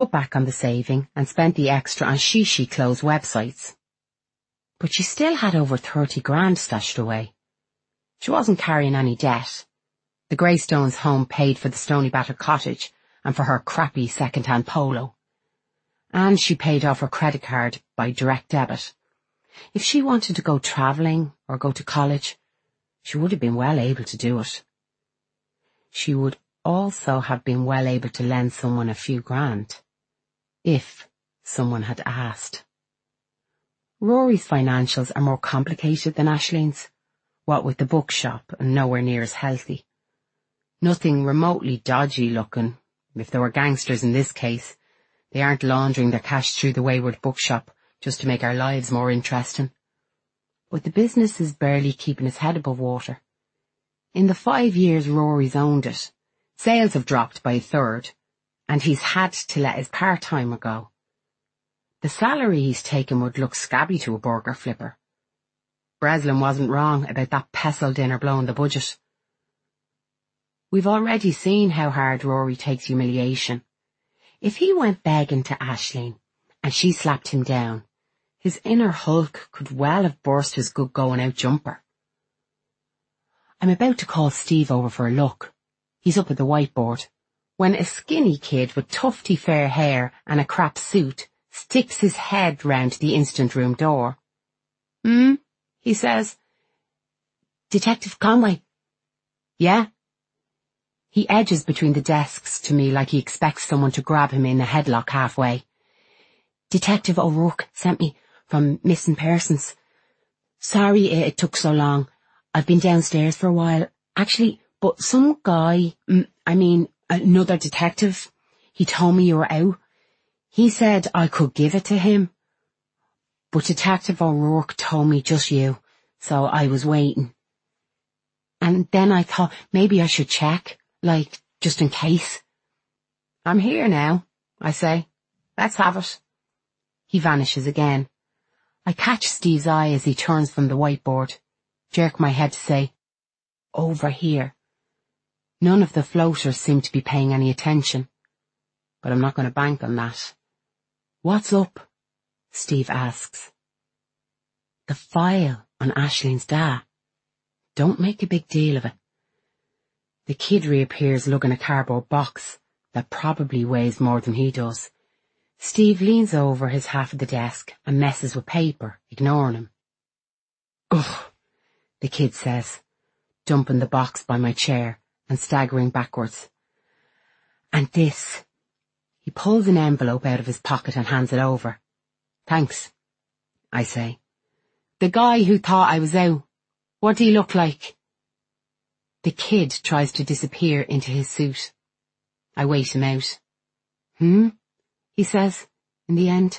cut back on the saving and spent the extra on Shishi clothes websites. But she still had over 30 grand stashed away. She wasn't carrying any debt. The Greystones' home paid for the Stoneybatter cottage and for her crappy second-hand polo. And she paid off her credit card by direct debit. If she wanted to go travelling or go to college, she would have been well able to do it. She would also have been well able to lend someone a few grand, if someone had asked. Rory's financials are more complicated than Aislinn's, what with the bookshop and nowhere near as healthy. Nothing remotely dodgy looking. If there were gangsters in this case, they aren't laundering their cash through the wayward bookshop just to make our lives more interesting. But the business is barely keeping its head above water. In the 5 years Rory's owned it, sales have dropped by a third, and he's had to let his part-timer go. The salary he's taken would look scabby to a burger flipper. Breslin wasn't wrong about that pestle dinner blowing the budget. We've already seen how hard Rory takes humiliation. If he went begging to Aisling, and she slapped him down, his inner Hulk could well have burst his good going-out jumper. I'm about to call Steve over for a look. He's up at the whiteboard, when a skinny kid with tufty fair hair and a crap suit sticks his head round the instant room door. He says. Detective Conway. Yeah? He edges between the desks to me like he expects someone to grab him in a headlock halfway. Detective O'Rourke sent me from Missing Persons. Sorry it took so long. I've been downstairs for a while. Actually, but some guy, another detective, he told me you were out. He said I could give it to him. But Detective O'Rourke told me just you, so I was waiting. And then I thought maybe I should check, just in case. I'm here now, I say. Let's have it. He vanishes again. I catch Steve's eye as he turns from the whiteboard, jerk my head to say, over here. None of the floaters seem to be paying any attention, but I'm not going to bank on that. What's up? Steve asks. The file on Aislinn's dad. Don't make a big deal of it. The kid reappears lugging a cardboard box that probably weighs more than he does. Steve leans over his half of the desk and messes with paper, ignoring him. Ugh, the kid says, dumping the box by my chair and staggering backwards. And this. He pulls an envelope out of his pocket and hands it over. Thanks, I say. The guy who thought I was out. What do he look like? The kid tries to disappear into his suit. I wait him out. He says, in the end.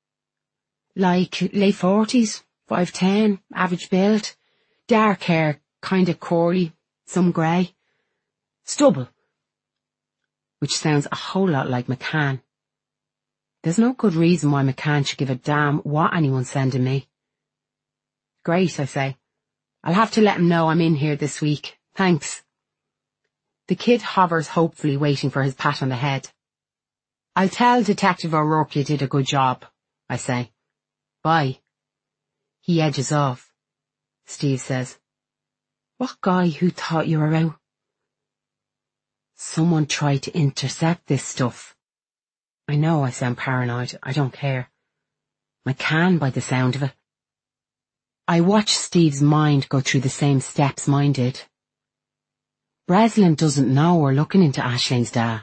Like late 40s, 5'10", average build, dark hair, kinda curly, some grey. Stubble. Which sounds a whole lot like McCann. There's no good reason why McCann should give a damn what anyone's sending me. Great, I say. I'll have to let him know I'm in here this week. Thanks. The kid hovers hopefully waiting for his pat on the head. I'll tell Detective O'Rourke you did a good job, I say. Bye. He edges off. Steve says, What guy who thought you were out? Someone tried to intercept this stuff. I know I sound paranoid. I don't care. McCann by the sound of it. I watch Steve's mind go through the same steps mine did. Breslin doesn't know we're looking into Aislinn's dad.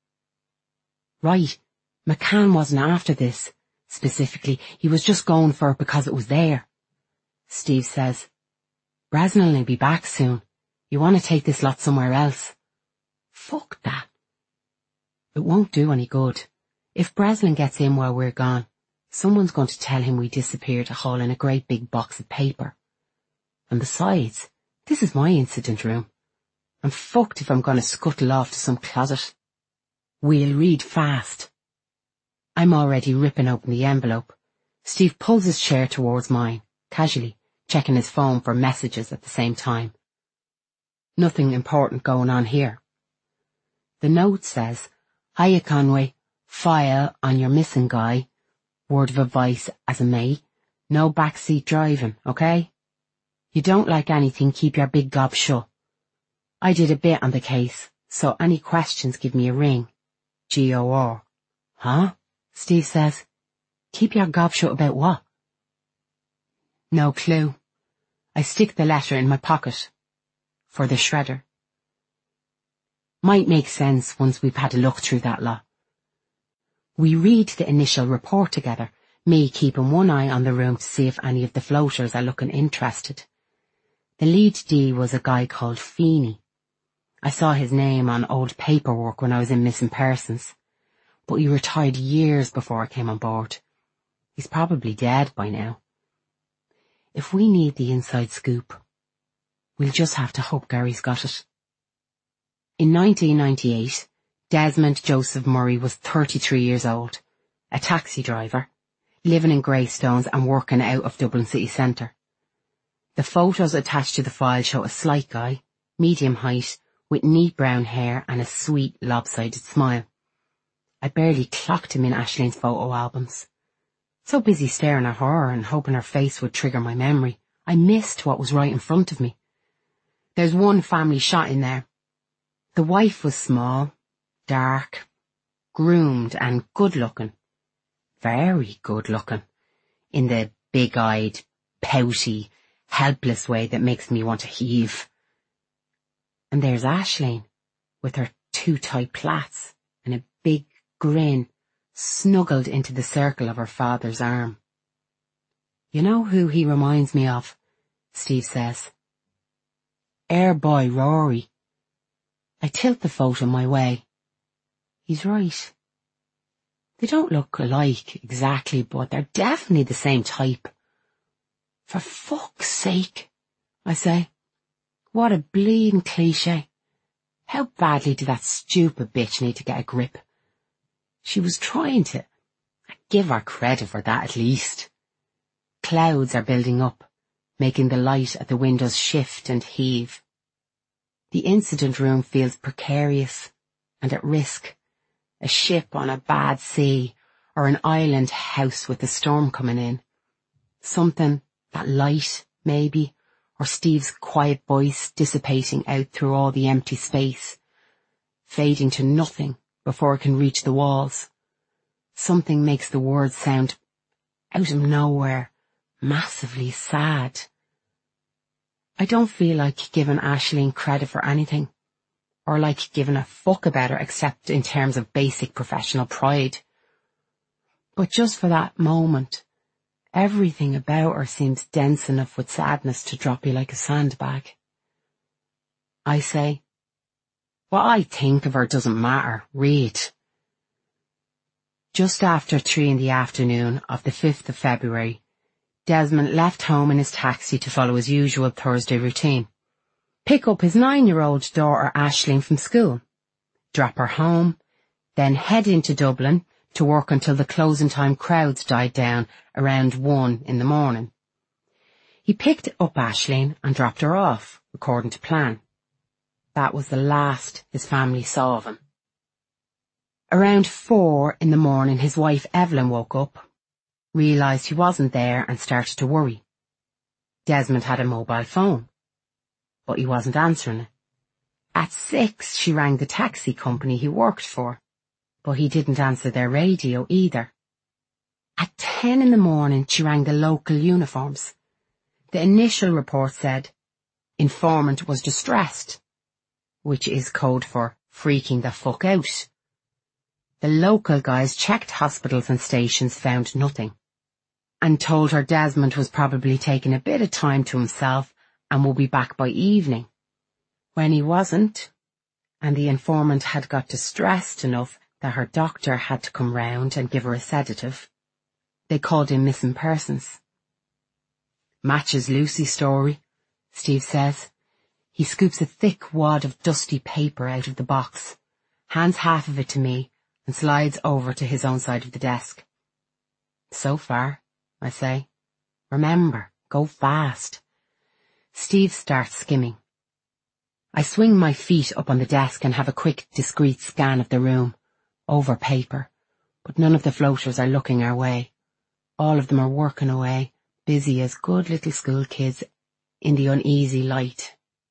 Right, McCann wasn't after this, specifically. He was just going for it because it was there. Steve says, Breslin will be back soon. You want to take this lot somewhere else? Fuck that. It won't do any good. If Breslin gets in while we're gone, someone's going to tell him we disappeared haul in a great big box of paper. And besides, this is my incident room. I'm fucked if I'm going to scuttle off to some closet. We'll read fast. I'm already ripping open the envelope. Steve pulls his chair towards mine, casually, checking his phone for messages at the same time. Nothing important going on here. The note says, Hiya Conway, File on your missing guy. Word of advice as a mate. No backseat driving, okay? You don't like anything, keep your big gob shut. I did a bit on the case, so any questions give me a ring. G.O.R. Huh? Steve says. Keep your gob shut about what? No clue. I stick the letter in my pocket. For the shredder. Might make sense once we've had a look through that lot. We read the initial report together, me keeping one eye on the room to see if any of the floaters are looking interested. The lead D was a guy called Feeney. I saw his name on old paperwork when I was in Missing Persons, but he retired years before I came on board. He's probably dead by now. If we need the inside scoop, we'll just have to hope Gary's got it. In 1998, Desmond Joseph Murray was 33 years old, a taxi driver, living in Greystones and working out of Dublin city centre. The photos attached to the file show a slight guy, medium height, with neat brown hair and a sweet, lopsided smile. I barely clocked him in Aislinn's photo albums. So busy staring at her and hoping her face would trigger my memory, I missed what was right in front of me. There's one family shot in there. The wife was small, dark, groomed and good-looking. Very good-looking. In the big-eyed, pouty, helpless way that makes me want to heave. And there's Aisling, with her two tight plaits and a big grin, snuggled into the circle of her father's arm. You know who he reminds me of? Steve says. Air boy Rory. I tilt the photo my way. He's right. They don't look alike exactly, but they're definitely the same type. For fuck's sake, I say. What a bleeding cliché. How badly did that stupid bitch need to get a grip? She was trying to. I'd give her credit for that at least. Clouds are building up, making the light at the windows shift and heave. The incident room feels precarious and at risk. A ship on a bad sea, or an island house with a storm coming in. Something, that light, maybe, or Steve's quiet voice dissipating out through all the empty space, fading to nothing before it can reach the walls. Something makes the words sound, out of nowhere, massively sad. I don't feel like giving Aisling credit for anything, or like giving a fuck about her except in terms of basic professional pride. But just for that moment, everything about her seems dense enough with sadness to drop you like a sandbag. I say, what I think of her doesn't matter, read. Just after 3 p.m. of the 5th of February, Desmond left home in his taxi to follow his usual Thursday routine. Pick up his 9-year-old daughter Aisling from school, drop her home, then head into Dublin to work until the closing time crowds died down around 1 a.m. He picked up Aisling and dropped her off, according to plan. That was the last his family saw of him. Around 4 a.m, his wife Evelyn woke up, realised he wasn't there and started to worry. Desmond had a mobile phone, but he wasn't answering it. At 6, she rang the taxi company he worked for, but he didn't answer their radio either. At 10 a.m, she rang the local uniforms. The initial report said, informant was distressed, which is code for freaking the fuck out. The local guys checked hospitals and stations, found nothing, and told her Desmond was probably taking a bit of time to himself and would be back by evening. When he wasn't, and the informant had got distressed enough that her doctor had to come round and give her a sedative, they called in Missing Persons. Matches Lucy's story, Steve says. He scoops a thick wad of dusty paper out of the box, hands half of it to me, and slides over to his own side of the desk. So far, I say. Remember, go fast. Steve starts skimming. I swing my feet up on the desk and have a quick, discreet scan of the room, over paper, but none of the floaters are looking our way. All of them are working away, busy as good little school kids in the uneasy light.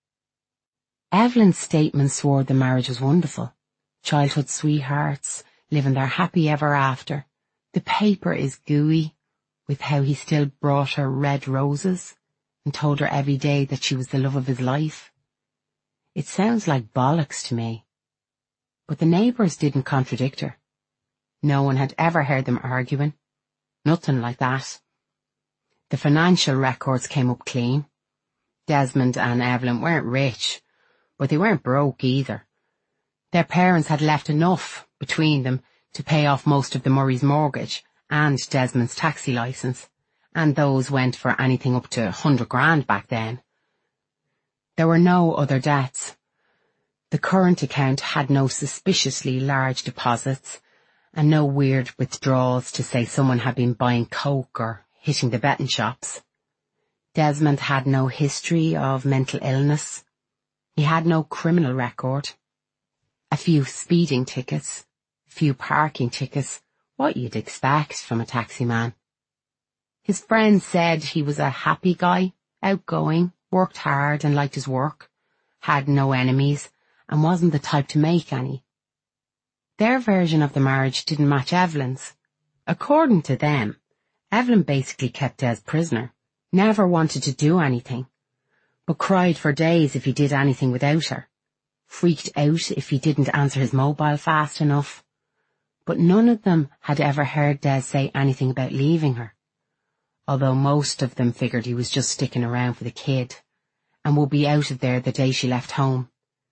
Evelyn's statement swore the marriage was wonderful. Childhood sweethearts, living their happy ever after. The paper is gooey with how he still brought her red roses and told her every day that she was the love of his life. It sounds like bollocks to me. But the neighbours didn't contradict her. No one had ever heard them arguing. Nothing like that. The financial records came up clean. Desmond and Evelyn weren't rich, but they weren't broke either. Their parents had left enough between them to pay off most of the Murray's mortgage and Desmond's taxi licence, and those went for anything up to 100 grand back then. There were no other debts. The current account had no suspiciously large deposits, and no weird withdrawals to say someone had been buying coke or hitting the betting shops. Desmond had no history of mental illness. He had no criminal record. A few speeding tickets, a few parking tickets, what you'd expect from a taxi man. His friends said he was a happy guy, outgoing, worked hard and liked his work, had no enemies, and wasn't the type to make any. Their version of the marriage didn't match Evelyn's. According to them, Evelyn basically kept Des prisoner, never wanted to do anything, but cried for days if he did anything without her, freaked out if he didn't answer his mobile fast enough. But none of them had ever heard Des say anything about leaving her, although most of them figured he was just sticking around for the kid, and would be out of there the day she left home.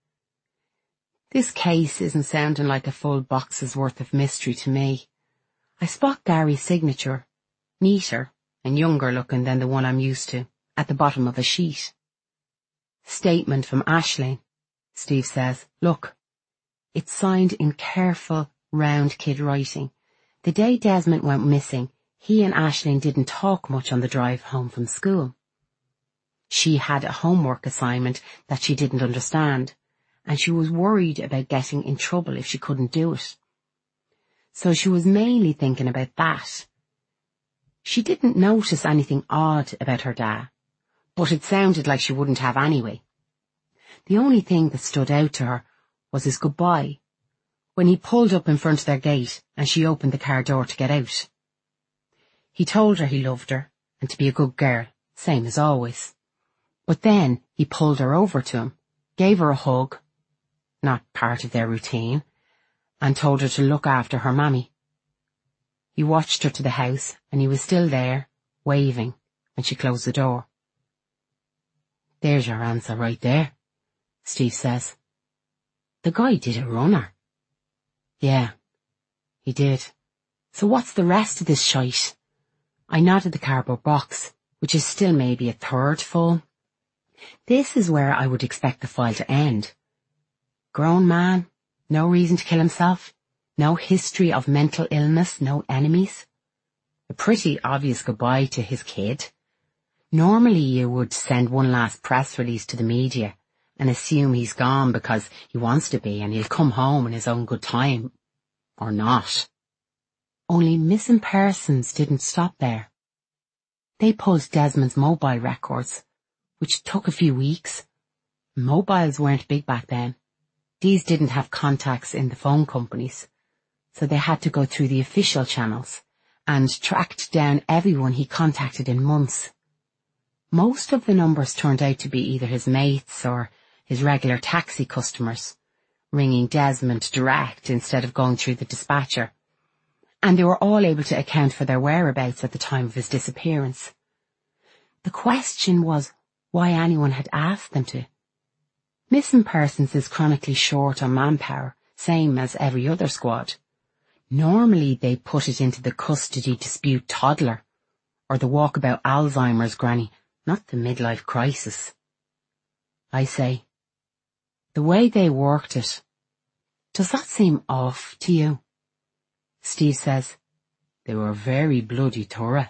This case isn't sounding like a full box's worth of mystery to me. I spot Gary's signature, neater and younger looking than the one I'm used to, at the bottom of a sheet. Statement from Aisling, Steve says. Look, it's signed in careful, round kid writing. The day Desmond went missing, he and Aisling didn't talk much on the drive home from school. She had a homework assignment that she didn't understand, and she was worried about getting in trouble if she couldn't do it. So she was mainly thinking about that. She didn't notice anything odd about her dad, but it sounded like she wouldn't have anyway. The only thing that stood out to her was his goodbye, when he pulled up in front of their gate and she opened the car door to get out. He told her he loved her and to be a good girl, same as always. But then he pulled her over to him, gave her a hug, not part of their routine, and told her to look after her mammy. He watched her to the house, and he was still there, waving, when she closed the door. There's your answer right there, Steve says. The guy did a runner. Yeah, he did. So what's the rest of this shite? I nodded the cardboard box, which is still maybe a third full. This is where I would expect the file to end. Grown man, no reason to kill himself, no history of mental illness, no enemies. A pretty obvious goodbye to his kid. Normally you would send one last press release to the media and assume he's gone because he wants to be and he'll come home in his own good time. Or not. Only missing persons didn't stop there. They pulled Desmond's mobile records, which took a few weeks. Mobiles weren't big back then. These didn't have contacts in the phone companies, so they had to go through the official channels and tracked down everyone he contacted in months. Most of the numbers turned out to be either his mates or his regular taxi customers, ringing Desmond direct instead of going through the dispatcher, and they were all able to account for their whereabouts at the time of his disappearance. The question was why anyone had asked them to. Missing persons is chronically short on manpower, same as every other squad. Normally they put it into the custody dispute toddler, or the walkabout Alzheimer's granny, not the midlife crisis. I say, the way they worked it, does that seem off to you? Steve says, they were very bloody thorough.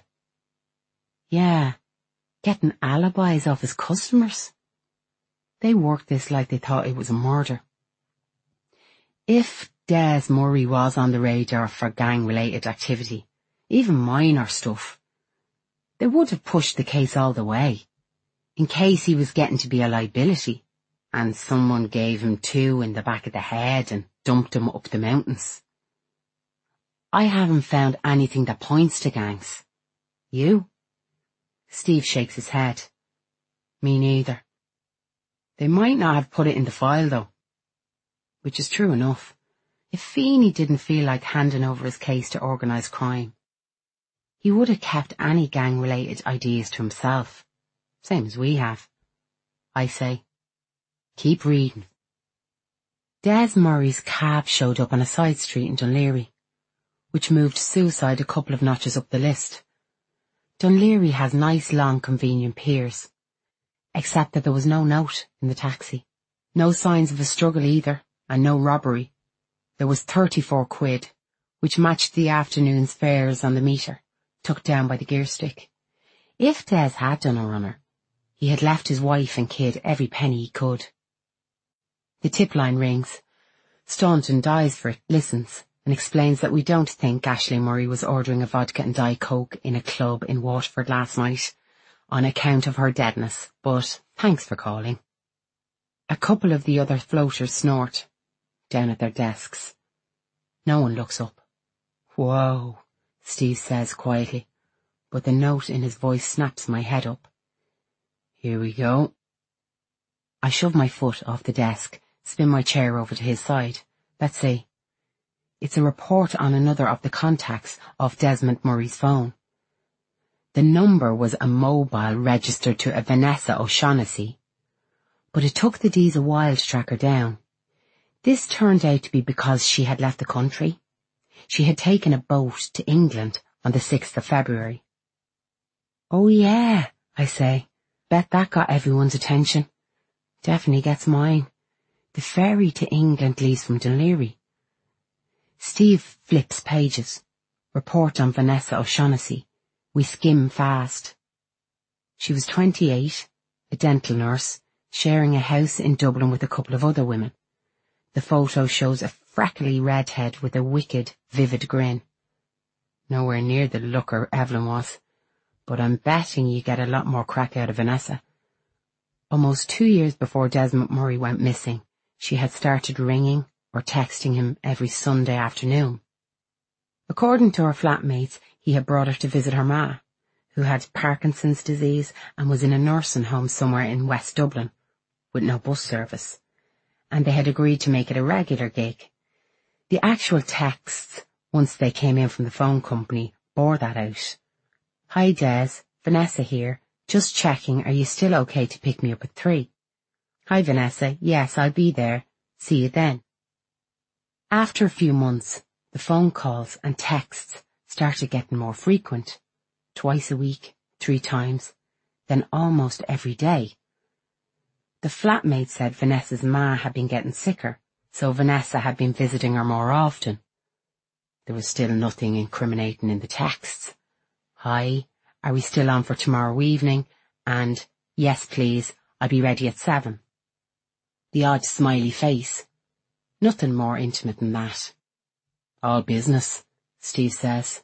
Yeah, getting alibis off his customers. They worked this like they thought it was a murder. If Des Murray was on the radar for gang-related activity, even minor stuff. They would have pushed the case all the way, in case he was getting to be a liability, and someone gave him 2 in the back of the head and dumped him up the mountains. I haven't found anything that points to gangs. You? Steve shakes his head. Me neither. They might not have put it in the file though. Which is true enough. If Feeney didn't feel like handing over his case to organised crime, he would have kept any gang-related ideas to himself. Same as we have. I say, keep reading. Des Murray's cab showed up on a side street in Dunleary, which moved suicide a couple of notches up the list. Dunleary has nice long convenient piers, except that there was no note in the taxi. No signs of a struggle either, and no robbery. There was 34 quid, which matched the afternoon's fares on the meter, tucked down by the gear stick. If Des had done a runner, he had left his wife and kid every penny he could. The tip line rings. Staunton dies for it, listens, and explains that we don't think Ashley Murray was ordering a vodka and Diet Coke in a club in Waterford last night on account of her deadness, but thanks for calling. A couple of the other floaters snort down at their desks. No one looks up. Whoa, Steve says quietly, but the note in his voice snaps my head up. Here we go. I shove my foot off the desk, spin my chair over to his side. Let's see. It's a report on another of the contacts of Desmond Murray's phone. The number was a mobile registered to a Vanessa O'Shaughnessy, but it took the D's a while to track her down. This turned out to be because she had left the country. She had taken a boat to England on the 6th of February. Oh yeah, I say. Bet that got everyone's attention. Definitely gets mine. The ferry to England leaves from Dunleary. Steve flips pages. Report on Vanessa O'Shaughnessy. We skim fast. She was 28, a dental nurse, sharing a house in Dublin with a couple of other women. The photo shows a freckly redhead with a wicked, vivid grin. Nowhere near the looker Evelyn was, but I'm betting you get a lot more crack out of Vanessa. Almost 2 years before Desmond Murray went missing, she had started ringing or texting him every Sunday afternoon. According to her flatmates, he had brought her to visit her ma, who had Parkinson's disease and was in a nursing home somewhere in West Dublin, with no bus service, and they had agreed to make it a regular gig. The actual texts, once they came in from the phone company, bore that out. Hi Des, Vanessa here, just checking, are you still okay to pick me up at 3? Hi Vanessa, yes, I'll be there. See you then. After a few months, the phone calls and texts started getting more frequent. Twice a week, 3 times, then almost every day. The flatmate said Vanessa's ma had been getting sicker, so Vanessa had been visiting her more often. There was still nothing incriminating in the texts. Hi, are we still on for tomorrow evening? And, yes please, I'll be ready at 7. The odd smiley face. Nothing more intimate than that. All business, Steve says.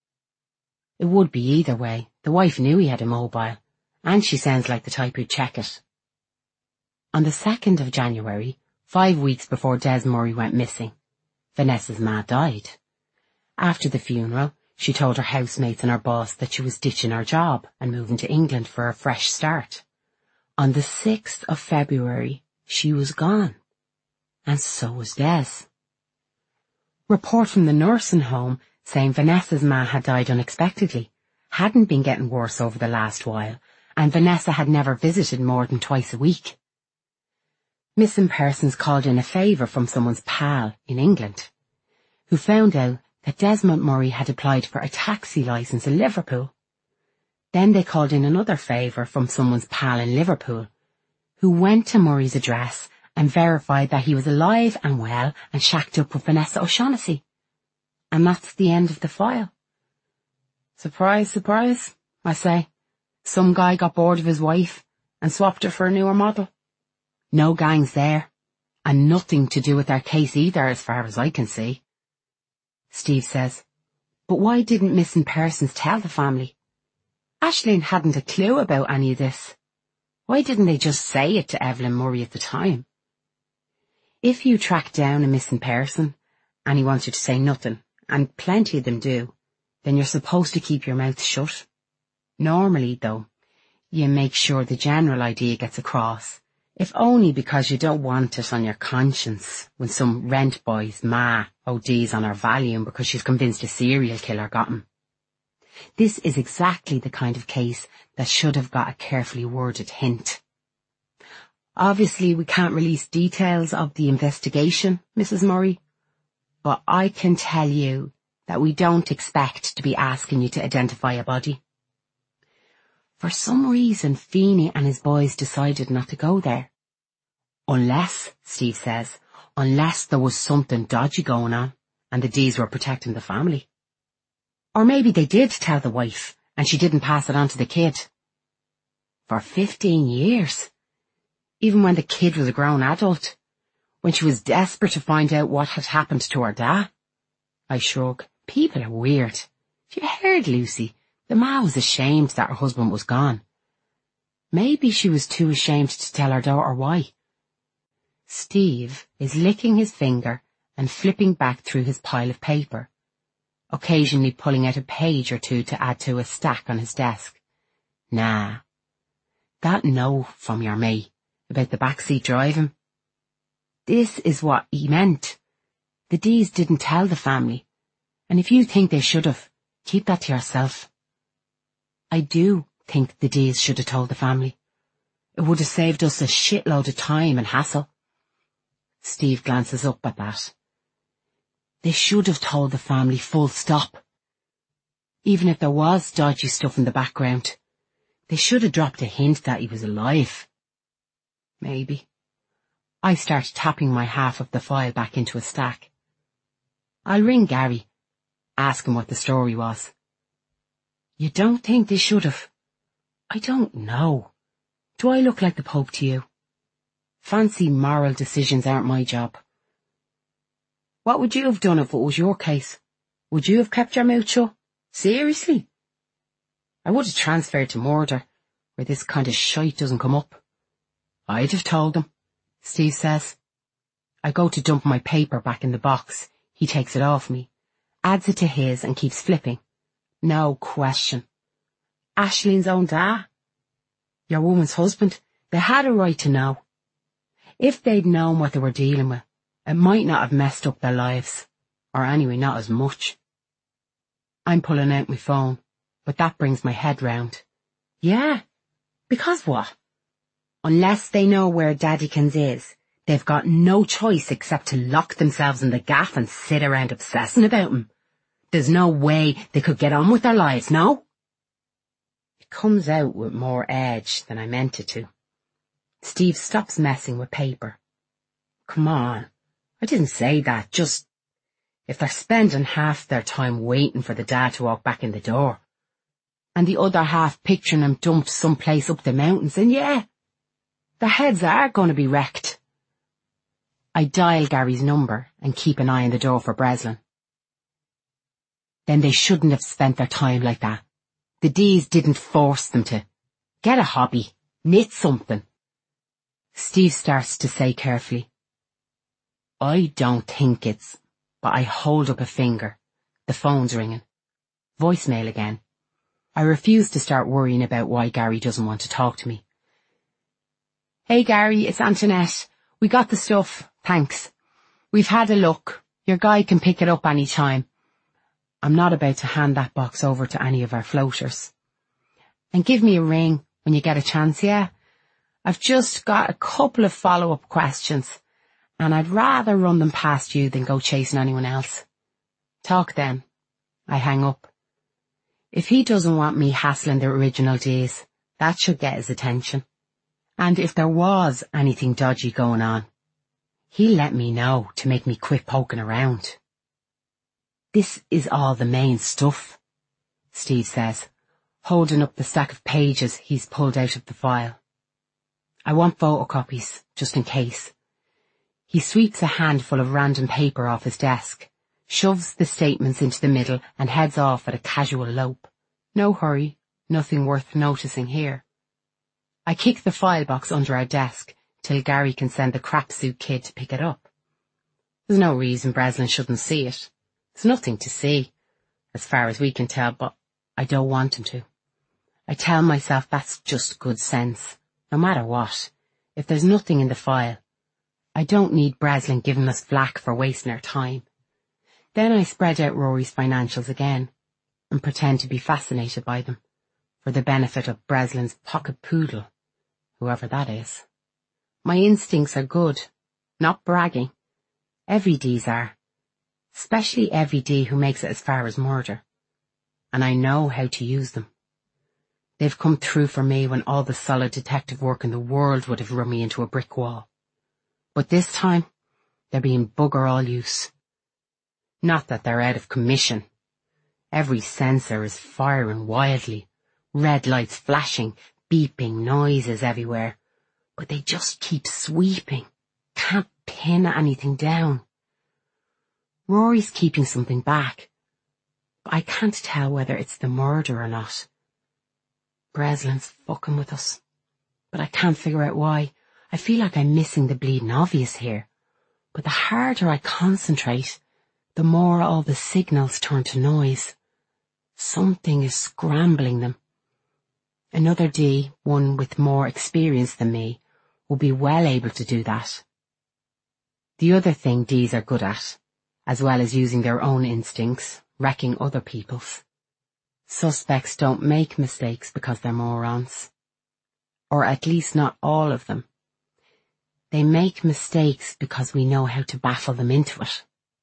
It would be either way. The wife knew he had a mobile, and she sounds like the type who'd check it. On the 2nd of January, 5 weeks before Des Murray went missing, Vanessa's ma died. After the funeral, she told her housemates and her boss that she was ditching her job and moving to England for a fresh start. On the 6th of February, she was gone. And so was Des. Report from the nursing home saying Vanessa's ma had died unexpectedly, hadn't been getting worse over the last while, and Vanessa had never visited more than twice a week. Missing persons called in a favour from someone's pal in England, who found out that Desmond Murray had applied for a taxi licence in Liverpool. Then they called in another favour from someone's pal in Liverpool, who went to Murray's address and verified that he was alive and well and shacked up with Vanessa O'Shaughnessy. And that's the end of the file. Surprise, surprise, I say. Some guy got bored of his wife and swapped her for a newer model. No gangs there, And nothing to do with their case either, as far as I can see. Steve says, but why didn't missing persons tell the family? Aisling hadn't a clue about any of this. Why didn't they just say it to Evelyn Murray at the time? If you track down a missing person, and he wants you to say nothing, and plenty of them do, then you're supposed to keep your mouth shut. Normally, though, you make sure the general idea gets across, if only because you don't want it on your conscience when some rent boy's ma ODs on her Valium because she's convinced a serial killer got him. This is exactly the kind of case that should have got a carefully worded hint. Obviously, we can't release details of the investigation, Mrs. Murray, but I can tell you that we don't expect to be asking you to identify a body. For some reason, Feeney and his boys decided not to go there. Unless, Steve says, unless there was something dodgy going on, and the Dees were protecting the family. Or maybe they did tell the wife, and she didn't pass it on to the kid. For 15 years. Even when the kid was a grown adult. When she was desperate to find out what had happened to her dad. I shrug. People are weird. If you heard Lucy, the ma was ashamed that her husband was gone. Maybe she was too ashamed to tell her daughter why. Steve is licking his finger and flipping back through his pile of paper, occasionally pulling out a page or two to add to a stack on his desk. Nah. That no from your mate about the backseat driving. This is what he meant. The Dees didn't tell the family, and if you think they should have, keep that to yourself. I do think the Dees should have told the family. It would have saved us a shitload of time and hassle. Steve glances up at that. They should have told the family full stop. Even if there was dodgy stuff in the background, they should have dropped a hint that he was alive. Maybe. I start tapping my half of the file back into a stack. I'll ring Gary, ask him what the story was. You don't think they should have? I don't know. Do I look like the Pope to you? Fancy moral decisions aren't my job. What would you have done if it was your case? Would you have kept your mouth shut? Seriously? I would have transferred to murder, where this kind of shite doesn't come up. I'd have told them, Steve says. I go to dump my paper back in the box. He takes it off me, adds it to his and keeps flipping. No question. Aisling's own dad. Your woman's husband. They had a right to know. If they'd known what they were dealing with, it might not have messed up their lives. Or anyway, not as much. I'm pulling out my phone, but that brings my head round. Yeah, because what? Unless they know where Daddykins is, they've got no choice except to lock themselves in the gaff and sit around obsessing about him. There's no way they could get on with their lives, no? It comes out with more edge than I meant it to. Steve stops messing with paper. Come on, I didn't say that, just if they're spending half their time waiting for the dad to walk back in the door, and the other half picturing him dumped someplace up the mountains, then yeah, their heads are going to be wrecked. I dial Gary's number and keep an eye on the door for Breslin. Then they shouldn't have spent their time like that. The Dees didn't force them to. Get a hobby. Knit something. Steve starts to say carefully, I don't think it's... But I hold up a finger. The phone's ringing. Voicemail again. I refuse to start worrying about why Gary doesn't want to talk to me. Hey Gary, it's Antoinette. We got the stuff, thanks. We've had a look. Your guy can pick it up any time. I'm not about to hand that box over to any of our floaters. And give me a ring when you get a chance, yeah? I've just got a couple of follow-up questions, and I'd rather run them past you than go chasing anyone else. Talk then. I hang up. If he doesn't want me hassling the original Dees, that should get his attention. And if there was anything dodgy going on, he'll let me know to make me quit poking around. This is all the main stuff, Steve says, holding up the stack of pages he's pulled out of the file. I want photocopies, just in case. He sweeps a handful of random paper off his desk, shoves the statements into the middle and heads off at a casual lope. No hurry, nothing worth noticing here. I kick the file box under our desk till Gary can send the crapsuit kid to pick it up. There's no reason Breslin shouldn't see it. There's nothing to see, as far as we can tell, but I don't want him to. I tell myself that's just good sense. No matter what, if there's nothing in the file, I don't need Breslin giving us flack for wasting our time. Then I spread out Rory's financials again and pretend to be fascinated by them, for the benefit of Breslin's pocket poodle, whoever that is. My instincts are good, not bragging. Every D's are, especially every D who makes it as far as murder. And I know how to use them. They've come through for me when all the solid detective work in the world would have run me into a brick wall. But this time, they're being bugger all use. Not that they're out of commission. Every sensor is firing wildly, red lights flashing, beeping noises everywhere. But they just keep sweeping. Can't pin anything down. Rory's keeping something back, but I can't tell whether it's the murder or not. Breslin's fucking with us, but I can't figure out why. I feel like I'm missing the bleeding obvious here, but the harder I concentrate, the more all the signals turn to noise. Something is scrambling them. Another D, one with more experience than me, will be well able to do that. The other thing Ds are good at, as well as using their own instincts, wrecking other people's. Suspects don't make mistakes because they're morons. Or at least not all of them. They make mistakes because we know how to baffle them into it.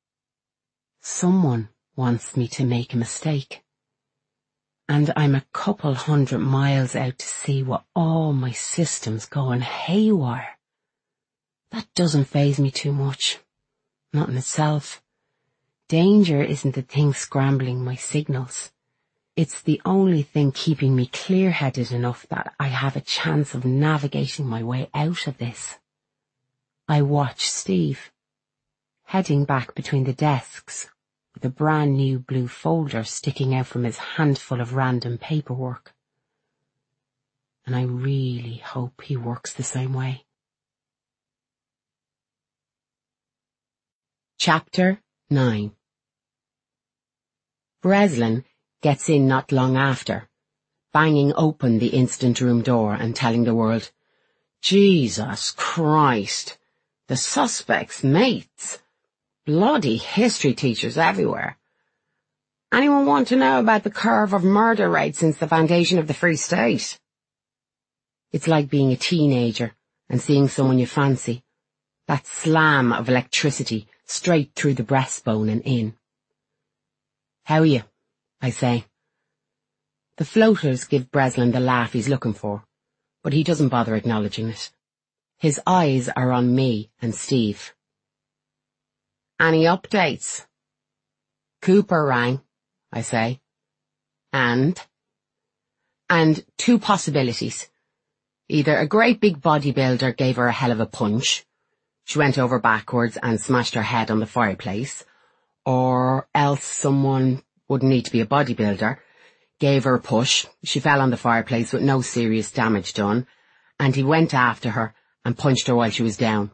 Someone wants me to make a mistake. And I'm a couple 100 miles out to sea with all my systems going haywire. That doesn't faze me too much. Not in itself. Danger isn't the thing scrambling my signals. It's the only thing keeping me clear-headed enough that I have a chance of navigating my way out of this. I watch Steve, heading back between the desks, with a brand new blue folder sticking out from his handful of random paperwork. And I really hope he works the same way. Chapter 9. Breslin gets in not long after, banging open the instant room door and telling the world, Jesus Christ, the suspect's mates. Bloody history teachers everywhere. Anyone want to know about the curve of murder rate since the foundation of the Free State? It's like being a teenager and seeing someone you fancy. That slam of electricity straight through the breastbone and in. How are you? I say. The floaters give Breslin the laugh he's looking for, but he doesn't bother acknowledging it. His eyes are on me and Steve. Any updates? Cooper rang, I say. And two possibilities. Either a great big bodybuilder gave her a hell of a punch, she went over backwards and smashed her head on the fireplace, or else someone, wouldn't need to be a bodybuilder, gave her a push, she fell on the fireplace with no serious damage done, and he went after her and punched her while she was down.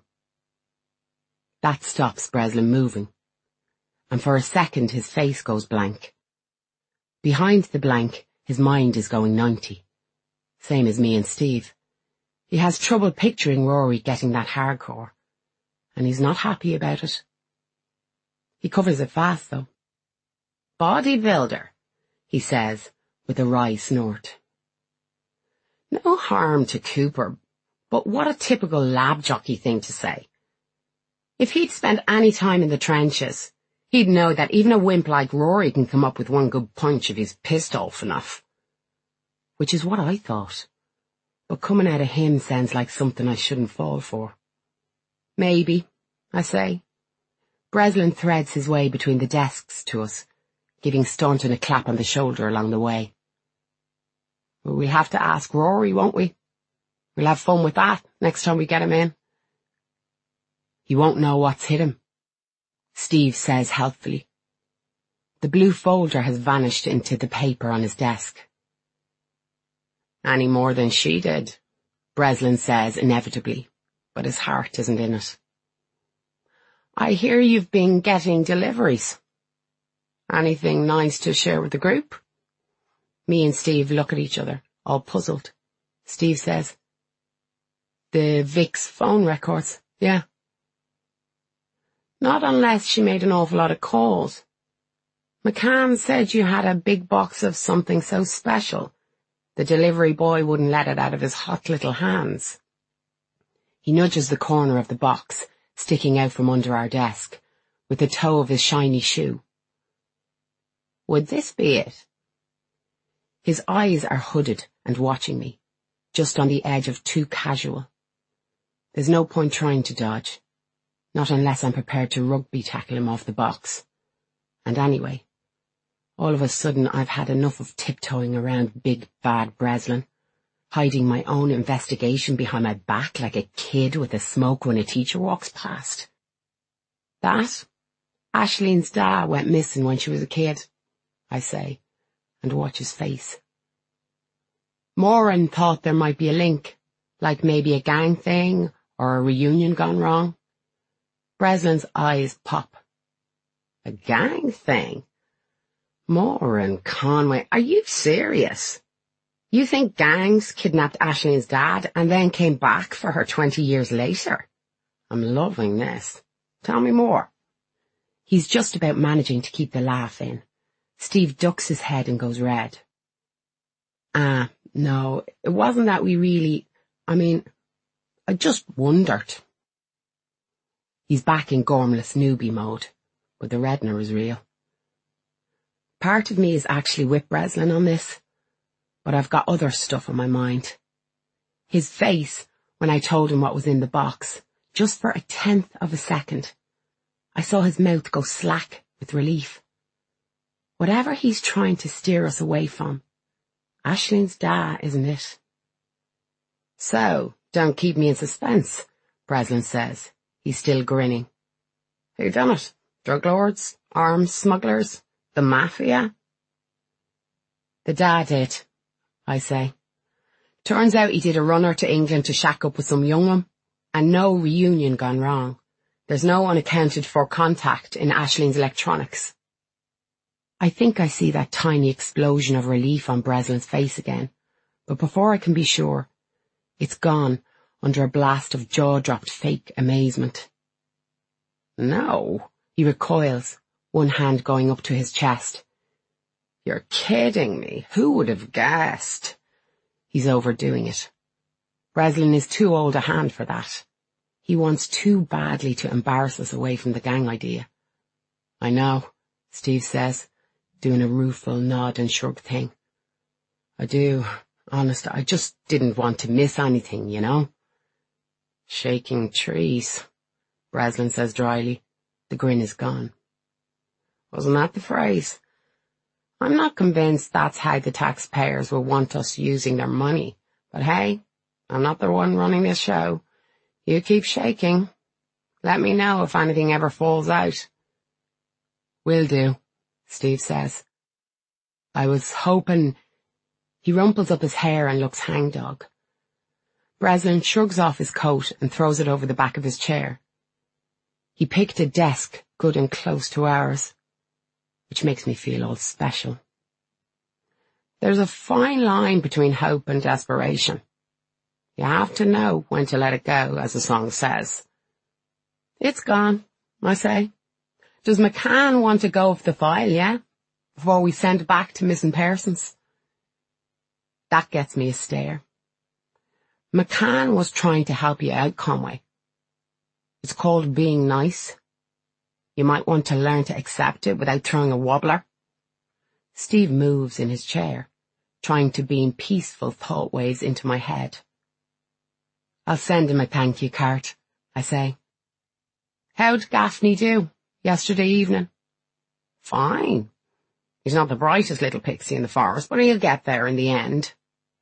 That stops Breslin moving, and for a second his face goes blank. Behind the blank, his mind is going 90. Same as me and Steve. He has trouble picturing Rory getting that hardcore, and he's not happy about it. He covers it fast, though. Bodybuilder, he says, with a wry snort. No harm to Cooper, but what a typical lab jockey thing to say. If he'd spent any time in the trenches, he'd know that even a wimp like Rory can come up with one good punch if he's pissed off enough. Which is what I thought. But coming out of him sounds like something I shouldn't fall for. Maybe, I say. Breslin threads his way between the desks to us, giving Staunton a clap on the shoulder along the way. Well, we'll have to ask Rory, won't we? We'll have fun with that next time we get him in. He won't know what's hit him. Steve says helpfully. The blue folder has vanished into the paper on his desk. Any more than she did, Breslin says inevitably, but his heart isn't in it. I hear you've been getting deliveries. Anything nice to share with the group? Me and Steve look at each other, all puzzled. Steve says, the Vic's phone records, yeah. Not unless she made an awful lot of calls. McCann said you had a big box of something so special. The delivery boy wouldn't let it out of his hot little hands. He nudges the corner of the box, sticking out from under our desk, with the toe of his shiny shoe. Would this be it? His eyes are hooded and watching me, just on the edge of too casual. There's no point trying to dodge, not unless I'm prepared to rugby tackle him off the box. And anyway, all of a sudden I've had enough of tiptoeing around big bad Breslin, hiding my own investigation behind my back like a kid with a smoke when a teacher walks past. That? Ashleen's dad went missing when she was a kid, I say, and watch his face. Moran thought there might be a link, like maybe a gang thing or a reunion gone wrong. Breslin's eyes pop. A gang thing? Moran Conway, are you serious? You think gangs kidnapped Ashleen's dad and then came back for her 20 years later? I'm loving this. Tell me more. He's just about managing to keep the laugh in. Steve ducks his head and goes red. No, it wasn't that we really... I just wondered. He's back in gormless newbie mode, but the reddener is real. Part of me is actually with Breslin on this, but I've got other stuff on my mind. His face, when I told him what was in the box, just for a tenth of a second. I saw his mouth go slack with relief. Whatever he's trying to steer us away from, Ashleen's dad, isn't it? So, don't keep me in suspense, Breslin says. He's still grinning. Who done it? Drug lords? Arms smugglers? The mafia? The dad did, I say. Turns out he did a runner to England to shack up with some young one, and no reunion gone wrong. There's no unaccounted for contact in Ashleen's electronics. I think I see that tiny explosion of relief on Breslin's face again, but before I can be sure, it's gone under a blast of jaw-dropped fake amazement. No, he recoils, one hand going up to his chest. You're kidding me. Who would have guessed? He's overdoing it. Breslin is too old a hand for that. He wants too badly to embarrass us away from the gang idea. I know, Steve says, doing a rueful nod and shrug thing. I do. Honest, I just didn't want to miss anything, you know? Shaking trees, Breslin says dryly. The grin is gone. Wasn't that the phrase? I'm not convinced that's how the taxpayers will want us using their money. But hey, I'm not the one running this show. You keep shaking. Let me know if anything ever falls out. Will do, Steve says. I was hoping... He rumples up his hair and looks hangdog. Breslin shrugs off his coat and throws it over the back of his chair. He picked a desk good and close to ours, which makes me feel all special. There's a fine line between hope and desperation. You have to know when to let it go, as the song says. It's gone, I say. Does McCann want to go of the file, yeah? Before we send it back to missing persons? That gets me a stare. McCann was trying to help you out, Conway. It's called being nice. You might want to learn to accept it without throwing a wobbler. Steve moves in his chair, trying to beam peaceful thought waves into my head. I'll send him a thank you card, I say. How'd Gaffney do yesterday evening? Fine. He's not the brightest little pixie in the forest, but he'll get there in the end.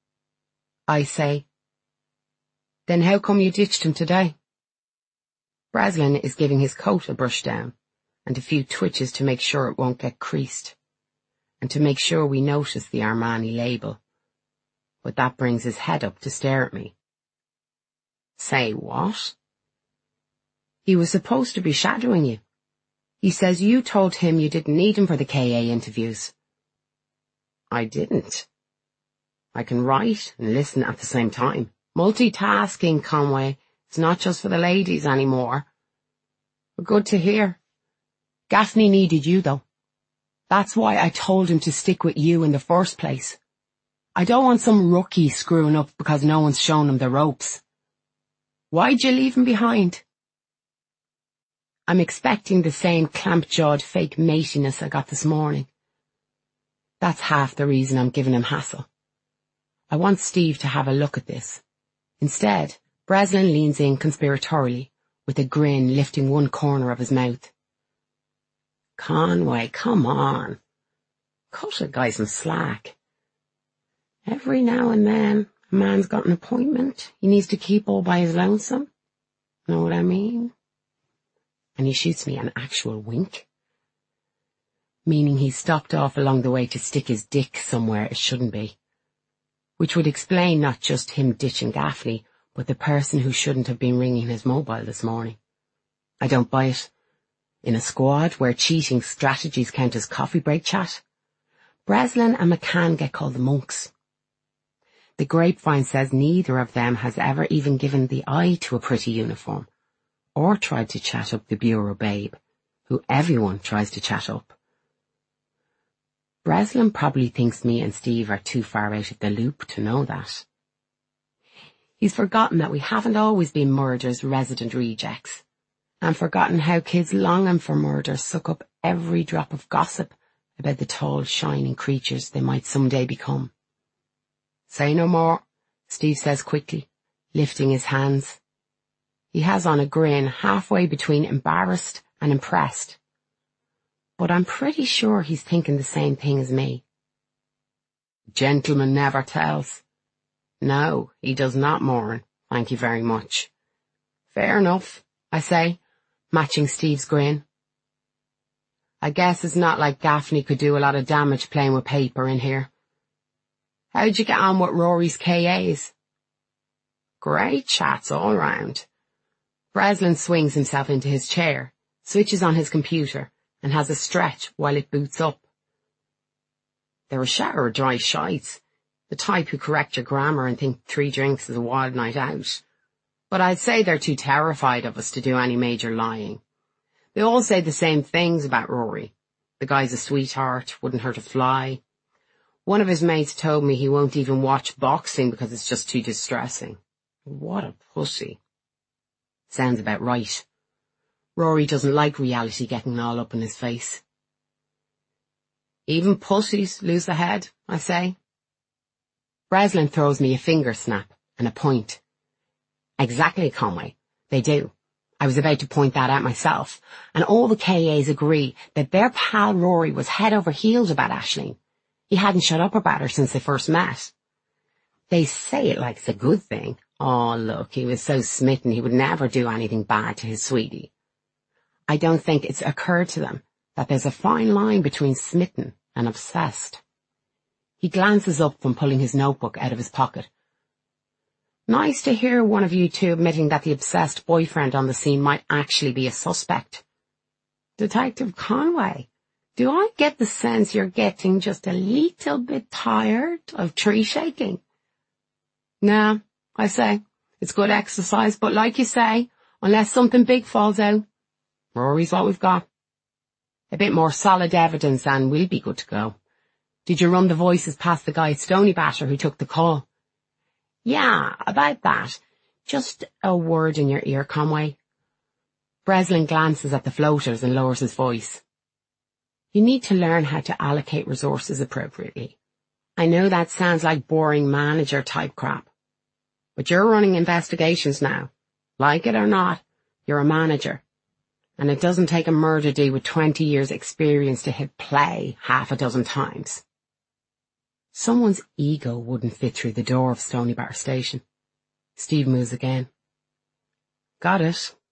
I say. Then how come you ditched him today? Breslin is giving his coat a brush down and a few twitches to make sure it won't get creased, and to make sure we notice the Armani label. But that brings his head up to stare at me. Say what? He was supposed to be shadowing you. He says you told him you didn't need him for the KA interviews. I didn't. I can write and listen at the same time. Multitasking, Conway. It's not just for the ladies anymore. Good to hear. Gaffney needed you, though. That's why I told him to stick with you in the first place. I don't want some rookie screwing up because no one's shown him the ropes. Why'd you leave him behind? I'm expecting the same clamp-jawed fake matiness I got this morning. That's half the reason I'm giving him hassle. I want Steve to have a look at this. Instead, Breslin leans in conspiratorially, with a grin lifting one corner of his mouth. Conway, come on. Cut a guy some slack. Every now and then, a man's got an appointment he needs to keep all by his lonesome. Know what I mean? And he shoots me an actual wink. Meaning he stopped off along the way to stick his dick somewhere it shouldn't be. Which would explain not just him ditching Gaffney, but the person who shouldn't have been ringing his mobile this morning. I don't buy it. In a squad where cheating strategies count as coffee break chat, Breslin and McCann get called the monks. The grapevine says neither of them has ever even given the eye to a pretty uniform, or tried to chat up the bureau babe, who everyone tries to chat up. Breslin probably thinks me and Steve are too far out of the loop to know that. He's forgotten that we haven't always been murder's resident rejects, and forgotten how kids longing for murder suck up every drop of gossip about the tall, shining creatures they might someday become. Say no more, Steve says quickly, lifting his hands. He has on a grin halfway between embarrassed and impressed. But I'm pretty sure he's thinking the same thing as me. Gentleman never tells. No, he does not, Moran. Thank you very much. Fair enough, I say, matching Steve's grin. I guess it's not like Gaffney could do a lot of damage playing with paper in here. How'd you get on with Rory's KAs? Great chats all round. Breslin swings himself into his chair, switches on his computer, and has a stretch while it boots up. They're a shower of dry shites, the type who correct your grammar and think 3 drinks is a wild night out. But I'd say they're too terrified of us to do any major lying. They all say the same things about Rory. The guy's a sweetheart, wouldn't hurt a fly. One of his mates told me he won't even watch boxing because it's just too distressing. What a pussy. Sounds about right. Rory doesn't like reality getting all up in his face. Even pussies lose the head, I say. Breslin throws me a finger snap and a point. Exactly, Conway. They do. I was about to point that out myself, and all the KAs agree that their pal Rory was head over heels about Aisling. He hadn't shut up about her since they first met. They say it like it's a good thing. Oh, look, he was so smitten he would never do anything bad to his sweetie. I don't think it's occurred to them that there's a fine line between smitten and obsessed. He glances up from pulling his notebook out of his pocket. Nice to hear one of you two admitting that the obsessed boyfriend on the scene might actually be a suspect. Detective Conway, do I get the sense you're getting just a little bit tired of tree shaking? Nah, I say, it's good exercise, but like you say, unless something big falls out, Rory's what we've got. A bit more solid evidence and we'll be good to go. Did you run the voices past the guy at Stony Batter who took the call? Yeah, about that. Just a word in your ear, Conway. Breslin glances at the floaters and lowers his voice. You need to learn how to allocate resources appropriately. I know that sounds like boring manager type crap, but you're running investigations now. Like it or not, you're a manager. And it doesn't take a murder D with 20 years experience to hit play half a dozen times. Someone's ego wouldn't fit through the door of Stony Bar Station. Steve moves again. Got it.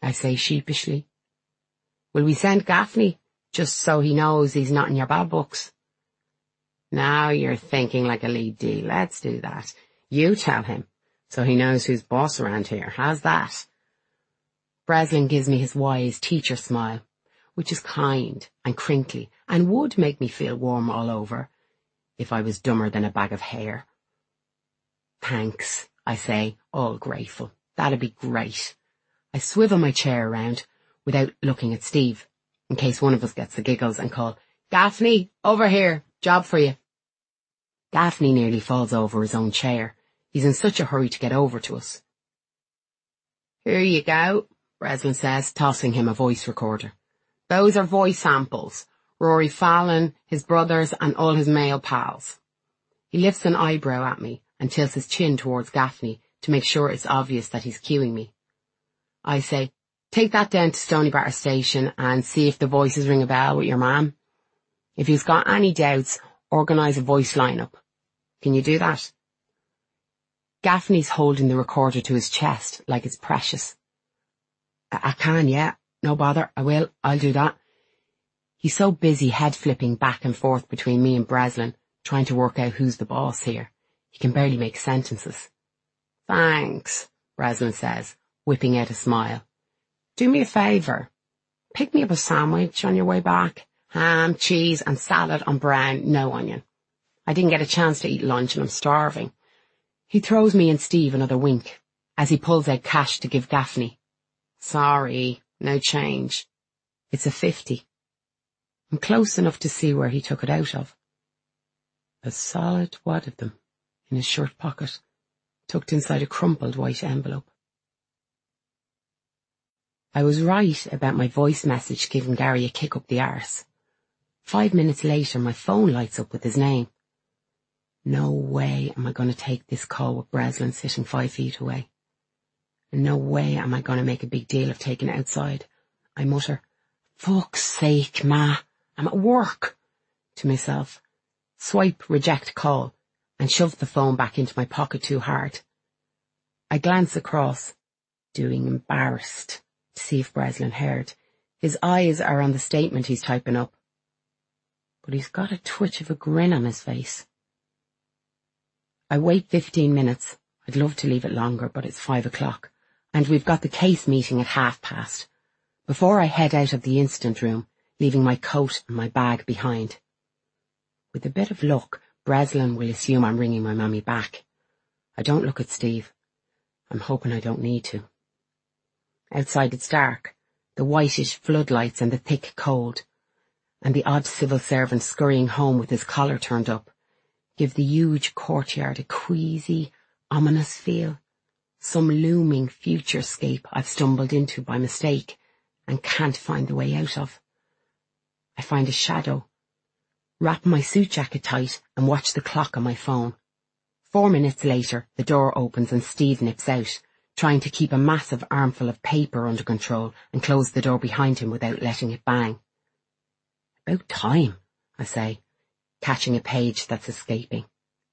I say sheepishly. Will we send Gaffney, just so he knows he's not in your bad books? Now you're thinking like a lead D. Let's do that. You tell him, so he knows who's boss around here. How's that? Breslin gives me his wise teacher smile, which is kind and crinkly and would make me feel warm all over if I was dumber than a bag of hair. Thanks, I say, all grateful. That'd be great. I swivel my chair around without looking at Steve, in case one of us gets the giggles, and call, Gaffney, over here, job for you. Gaffney nearly falls over his own chair. He's in such a hurry to get over to us. Here you go, Breslin says, tossing him a voice recorder. Those are voice samples. Rory Fallon, his brothers, and all his male pals. He lifts an eyebrow at me and tilts his chin towards Gaffney to make sure it's obvious that he's cueing me. I say, take that down to Stoneybatter Station and see if the voices ring a bell with your man. If he's got any doubts, organise a voice lineup. Can you do that? Gaffney's holding the recorder to his chest like it's precious. I can, yeah. No bother. I will. I'll do that. He's so busy head flipping back and forth between me and Breslin, trying to work out who's the boss here. He can barely make sentences. Thanks, Breslin says, whipping out a smile. Do me a favour. Pick me up a sandwich on your way back. Ham, cheese and salad on brown, no onion. I didn't get a chance to eat lunch and I'm starving. He throws me and Steve another wink as he pulls out cash to give Gaffney. Sorry, no change. It's a 50. I'm close enough to see where he took it out of. A solid wad of them in his shirt pocket, tucked inside a crumpled white envelope. I was right about my voice message giving Gary a kick up the arse. 5 minutes later, my phone lights up with his name. No way am I going to take this call with Breslin sitting 5 feet away. And no way am I going to make a big deal of taking it outside. I mutter, fuck's sake, Ma, I'm at work, to myself. Swipe reject call and shove the phone back into my pocket too hard. I glance across, doing embarrassed, to see if Breslin heard. His eyes are on the statement he's typing up. But he's got a twitch of a grin on his face. I wait 15 minutes. I'd love to leave it longer, but it's 5 o'clock, and we've got the case meeting at past. Before I head out of the incident room, leaving my coat and my bag behind. With a bit of luck, Breslin will assume I'm ringing my mummy back. I don't look at Steve. I'm hoping I don't need to. Outside it's dark, the whitish floodlights and the thick cold, and the odd civil servant scurrying home with his collar turned up, give the huge courtyard a queasy, ominous feel. Some looming futurescape I've stumbled into by mistake and can't find the way out of. I find a shadow, wrap my suit jacket tight and watch the clock on my phone. 4 minutes later, the door opens and Steve nips out, trying to keep a massive armful of paper under control and close the door behind him without letting it bang. About time, I say, catching a page that's escaping.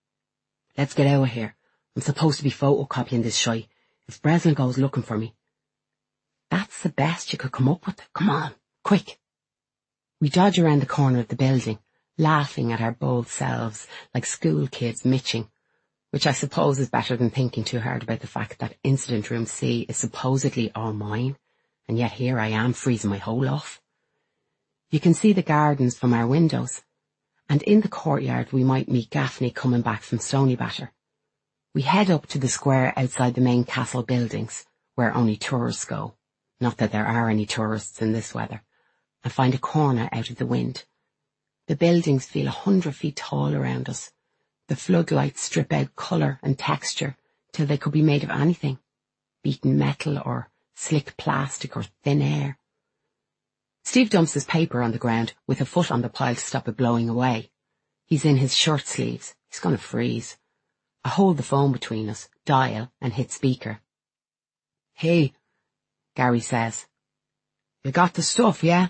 Let's get out of here. I'm supposed to be photocopying this shite. If Breslin goes looking for me. That's the best you could come up with. Come on, quick. We dodge around the corner of the building, laughing at our bold selves like school kids mitching, which I suppose is better than thinking too hard about the fact that Incident Room C is supposedly all mine, and yet here I am freezing my hole off. You can see the gardens from our windows, and in the courtyard we might meet Gaffney coming back from Stoneybatter. We head up to the square outside the main castle buildings, where only tourists go, not that there are any tourists in this weather, and find a corner out of the wind. The buildings feel 100 feet tall around us. The floodlights strip out colour and texture till they could be made of anything, beaten metal or slick plastic or thin air. Steve dumps his paper on the ground with a foot on the pile to stop it blowing away. He's in his shirt sleeves. He's going to freeze. I hold the phone between us, dial and hit speaker. Hey, Gary says. You got the stuff, yeah?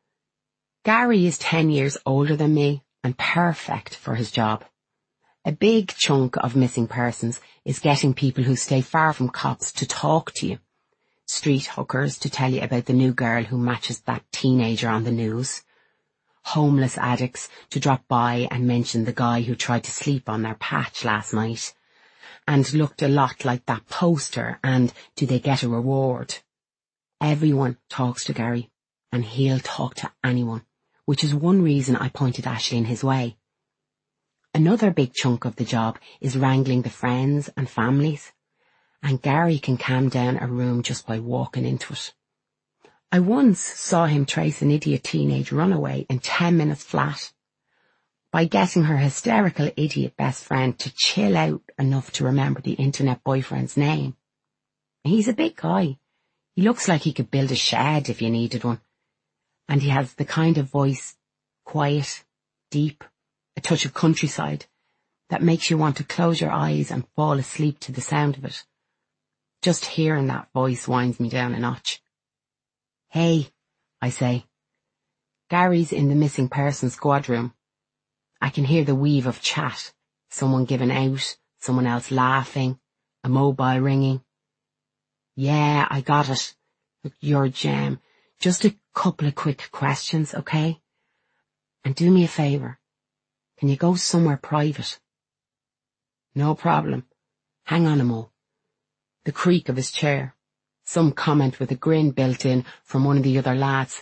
Gary is 10 years older than me and perfect for his job. A big chunk of missing persons is getting people who stay far from cops to talk to you. street hookers to tell you about the new girl who matches that teenager on the news, homeless addicts to drop by and mention the guy who tried to sleep on their patch last night and looked a lot like that poster, and do they get a reward? Everyone talks to Gary, and he'll talk to anyone, which is one reason I pointed Aisling his way. Another big chunk of the job is wrangling the friends and families, and Gary can calm down a room just by walking into it. I once saw him trace an idiot teenage runaway in 10 minutes flat by getting her hysterical idiot best friend to chill out enough to remember the internet boyfriend's name. He's a big guy. He looks like he could build a shed if you needed one. And he has the kind of voice, quiet, deep, a touch of countryside, that makes you want to close your eyes and fall asleep to the sound of it. Just hearing that voice winds me down a notch. "Hey," I say. Gary's in the missing persons squad room. I can hear the weave of chat, someone giving out, someone else laughing, a mobile ringing. "Yeah, I got it. Look, you're a gem. Just a couple of quick questions, okay? And do me a favour. Can you go somewhere private?" "No problem. Hang on a mo." The creak of his chair. Some comment with a grin built in from one of the other lads.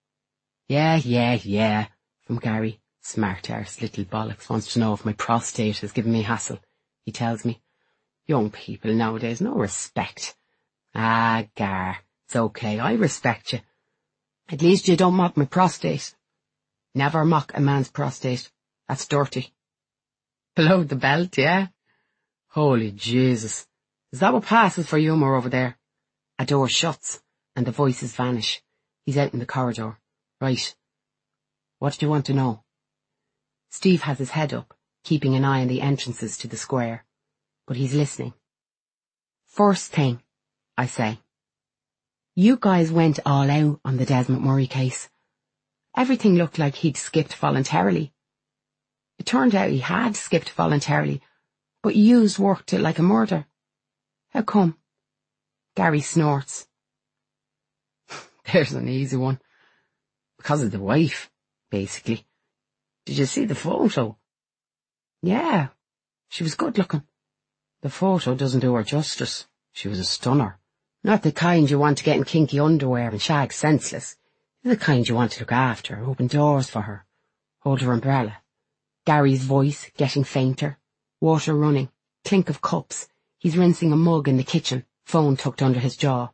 Yeah, from Gary. Smart arse little bollocks wants to know if my prostate has given me hassle, he tells me. Young people nowadays, no respect. Ah, Gar, it's okay, I respect you. At least you don't mock my prostate. Never mock a man's prostate. That's dirty. Below the belt, yeah? Holy Jesus. Is that what passes for humour over there? A door shuts, and the voices vanish. He's out in the corridor. Right. What do you want to know? Steve has his head up, keeping an eye on the entrances to the square, but he's listening. "First thing," I say. "You guys went all out on the Des McMurray case. Everything looked like he'd skipped voluntarily. It turned out he had skipped voluntarily, but yous worked it like a murder. How come?" Gary snorts. There's an easy one. Because of the wife, basically. Did you see the photo? Yeah, she was good looking. The photo doesn't do her justice. She was a stunner. Not the kind you want to get in kinky underwear and shag senseless. The kind you want to look after, open doors for her, hold her umbrella. Gary's voice getting fainter, water running, clink of cups. He's rinsing a mug in the kitchen, phone tucked under his jaw.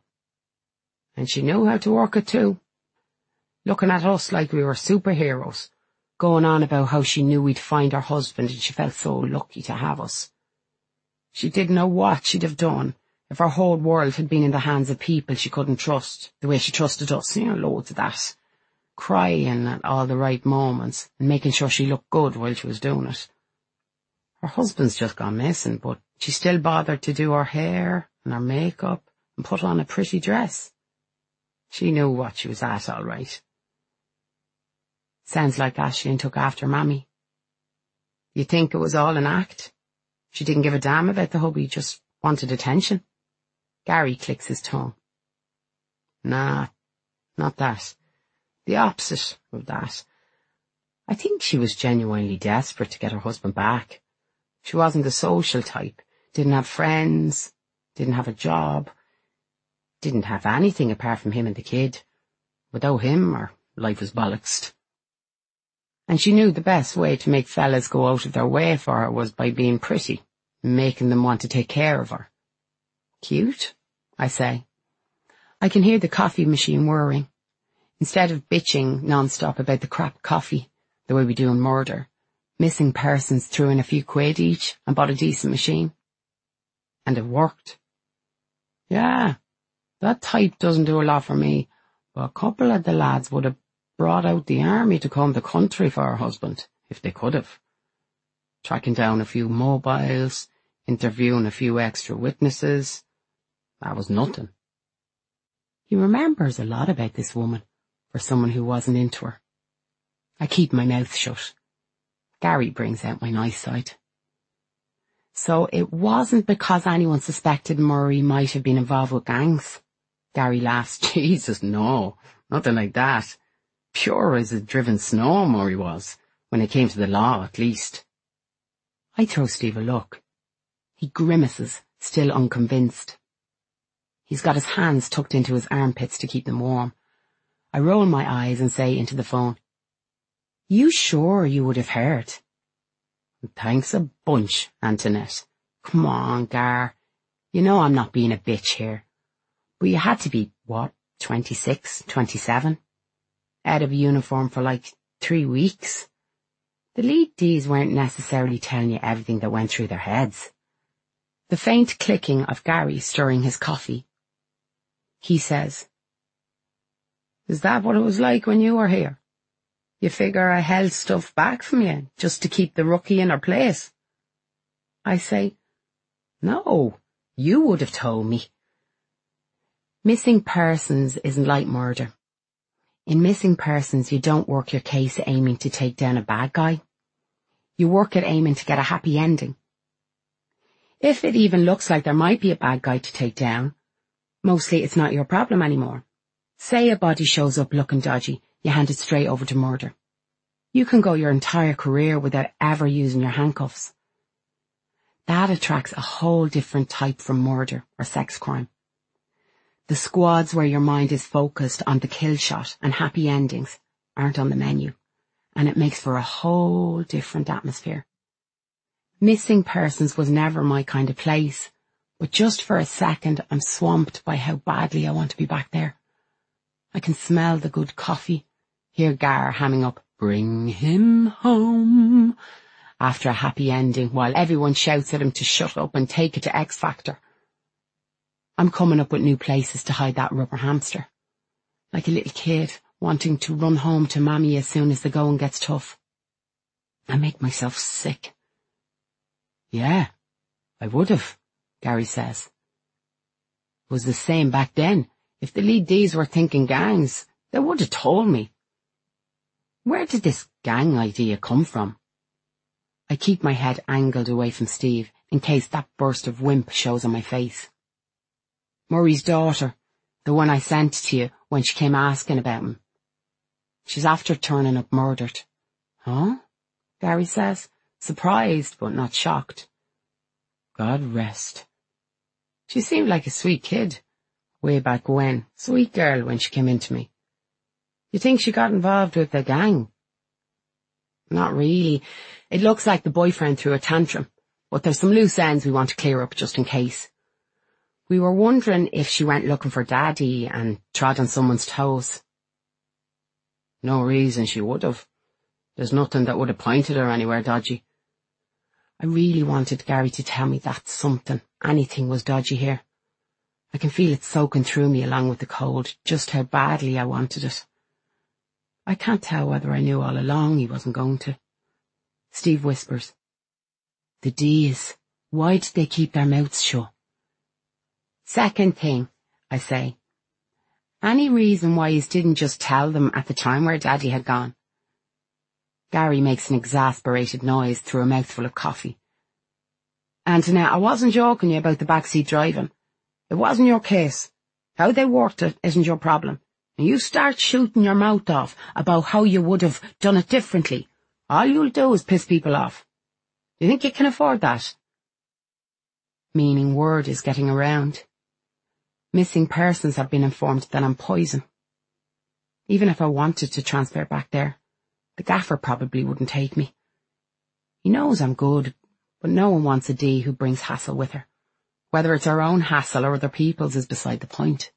And she knew how to work it too. Looking at us like we were superheroes, going on about how she knew we'd find her husband and she felt so lucky to have us. She didn't know what she'd have done if her whole world had been in the hands of people she couldn't trust, the way she trusted us, loads of that. Crying at all the right moments and making sure she looked good while she was doing it. Her husband's just gone missing, but she still bothered to do her hair and her makeup and put on a pretty dress. She knew what she was at, all right. Sounds like Aisling took after Mammy. You think it was all an act? She didn't give a damn about the hubby, just wanted attention. Gary clicks his tongue. Nah, not that. The opposite of that. I think she was genuinely desperate to get her husband back. She wasn't the social type, didn't have friends, didn't have a job, didn't have anything apart from him and the kid. Without him, her life was bollocksed. And she knew the best way to make fellas go out of their way for her was by being pretty, making them want to take care of her. Cute, I say. I can hear the coffee machine whirring. Instead of bitching non-stop about the crap coffee, the way we do in murder, missing persons threw in a few quid each and bought a decent machine. And it worked. Yeah, that type doesn't do a lot for me, but a couple of the lads would have brought out the army to comb the country for her husband, if they could have. Tracking down a few mobiles, interviewing a few extra witnesses. That was nothing. He remembers a lot about this woman, for someone who wasn't into her. I keep my mouth shut. Gary brings out my nice side. So it wasn't because anyone suspected Murray might have been involved with gangs. Gary laughs. Jesus, no, nothing like that. Pure as a driven snow, Murray was, when it came to the law, at least. I throw Steve a look. He grimaces, still unconvinced. He's got his hands tucked into his armpits to keep them warm. I roll my eyes and say into the phone, "You sure you would have heard?" "Thanks a bunch, Antoinette. Come on, Gar. You know I'm not being a bitch here. But you had to be, 26, 27? Out of uniform for like 3 weeks. The lead Ds weren't necessarily telling you everything that went through their heads." The faint clicking of Gary stirring his coffee. He says, "Is that what it was like when you were here? You figure I held stuff back from you just to keep the rookie in her place?" I say, "No, you would have told me." Missing persons isn't like murder. In missing persons, you don't work your case aiming to take down a bad guy. You work it aiming to get a happy ending. If it even looks like there might be a bad guy to take down, mostly it's not your problem anymore. Say a body shows up looking dodgy, you hand it straight over to murder. You can go your entire career without ever using your handcuffs. That attracts a whole different type from murder or sex crime. The squads where your mind is focused on the kill shot and happy endings aren't on the menu, and it makes for a whole different atmosphere. Missing persons was never my kind of place, but just for a second I'm swamped by how badly I want to be back there. I can smell the good coffee, hear Gar hamming up, "Bring him home," after a happy ending, while everyone shouts at him to shut up and take it to X Factor. I'm coming up with new places to hide that rubber hamster, like a little kid wanting to run home to Mammy as soon as the going gets tough. I make myself sick. "Yeah, I would have," Gary says. It was the same back then. If the lead Ds were thinking gangs, they would have told me. Where did this gang idea come from? I keep my head angled away from Steve in case that burst of wimp shows on my face. "Murray's daughter, the one I sent to you when she came asking about him. She's after turning up murdered." "Huh?" Gary says, surprised but not shocked. God rest. She seemed like a sweet kid, way back when, sweet girl when she came into me. You think she got involved with the gang?" "Not really. It looks like the boyfriend threw a tantrum, but there's some loose ends we want to clear up just in case. We were wondering if she went looking for Daddy and trod on someone's toes." "No reason she would have. There's nothing that would have pointed her anywhere dodgy." I really wanted Gary to tell me that something, anything was dodgy here. I can feel it soaking through me along with the cold, just how badly I wanted it. I can't tell whether I knew all along he wasn't going to. Steve whispers, "The D's, why did they keep their mouths shut?" "Second thing," I say. "Any reason why you didn't just tell them at the time where Daddy had gone?" Gary makes an exasperated noise through a mouthful of coffee. "Antoinette, I wasn't joking you about the backseat driving. It wasn't your case. How they worked it isn't your problem. And you start shooting your mouth off about how you would have done it differently, all you'll do is piss people off. You think you can afford that?" Meaning word is getting around. Missing persons have been informed that I'm poison. Even if I wanted to transfer back there, the gaffer probably wouldn't take me. He knows I'm good, but no one wants a D who brings hassle with her. Whether it's our own hassle or other people's is beside the point.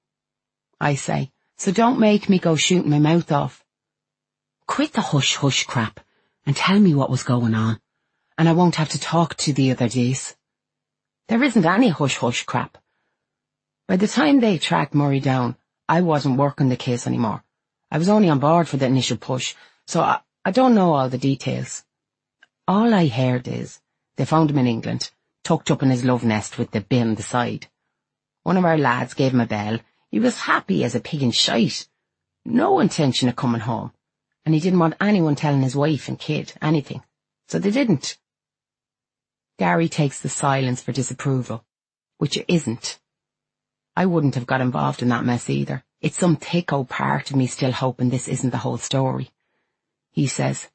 I say, "So don't make me go shooting my mouth off. Quit the hush-hush crap and tell me what was going on, and I won't have to talk to the other Ds." There isn't any hush-hush crap. By the time they tracked Murray down, I wasn't working the case anymore. I was only on board for the initial push, so I don't know all the details. All I heard is they found him in England, tucked up in his love nest with the bin on the side. One of our lads gave him a bell. He was happy as a pig in shite. No intention of coming home. And he didn't want anyone telling his wife and kid anything. So they didn't. Gary takes the silence for disapproval, which it isn't. I wouldn't have got involved in that mess either. It's some thick old part of me still hoping this isn't the whole story. He says,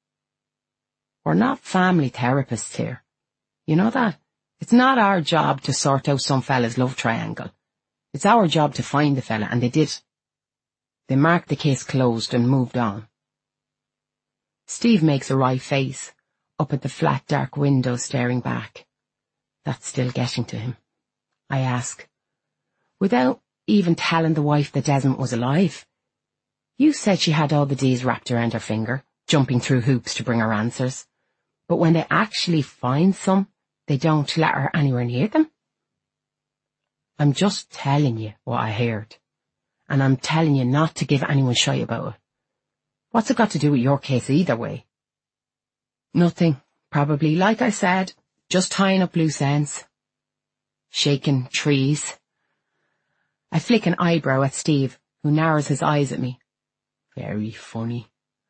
we're not family therapists here. You know that? It's not our job to sort out some fella's love triangle. It's our job to find the fella, and they did. They marked the case closed and moved on. Steve makes a wry face, up at the flat dark window staring back. That's still getting to him. I ask, without even telling the wife that Desmond was alive. You said she had all the D's wrapped around her finger, jumping through hoops to bring her answers. But when they actually find some, they don't let her anywhere near them? I'm just telling you what I heard. And I'm telling you not to give anyone shite about it. What's it got to do with your case either way? Nothing, probably. Like I said, just tying up loose ends. Shaking trees. I flick an eyebrow at Steve, who narrows his eyes at me. Very funny.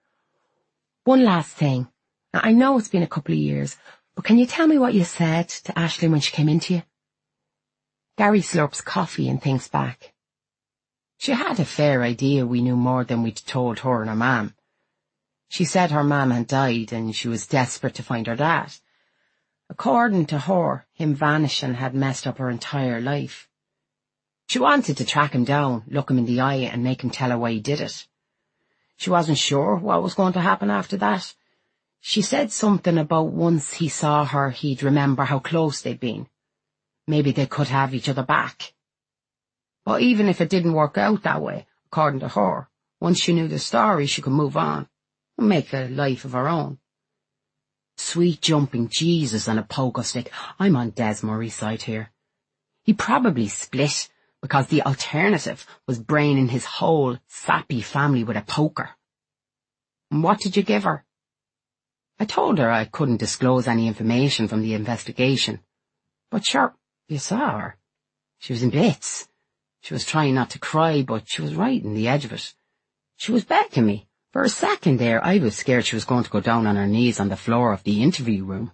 One last thing. I know it's been a couple of years, but can you tell me what you said to Aisling when she came into you? Gary slurps coffee and thinks back. She had a fair idea we knew more than we'd told her and her mam. She said her mam had died and she was desperate to find her dad. According to her, him vanishing had messed up her entire life. She wanted to track him down, look him in the eye and make him tell her why he did it. She wasn't sure what was going to happen after that. She said something about once he saw her, he'd remember how close they'd been. Maybe they could have each other back. But even if it didn't work out that way, according to her, once she knew the story, she could move on and make a life of her own. Sweet jumping Jesus and a pogo stick. I'm on Des Murray's side here. He probably split because the alternative was braining his whole sappy family with a poker. And what did you give her? I told her I couldn't disclose any information from the investigation. But sure, you saw her. She was in bits. She was trying not to cry, but she was right in the edge of it. She was begging me. For a second there, I was scared she was going to go down on her knees on the floor of the interview room.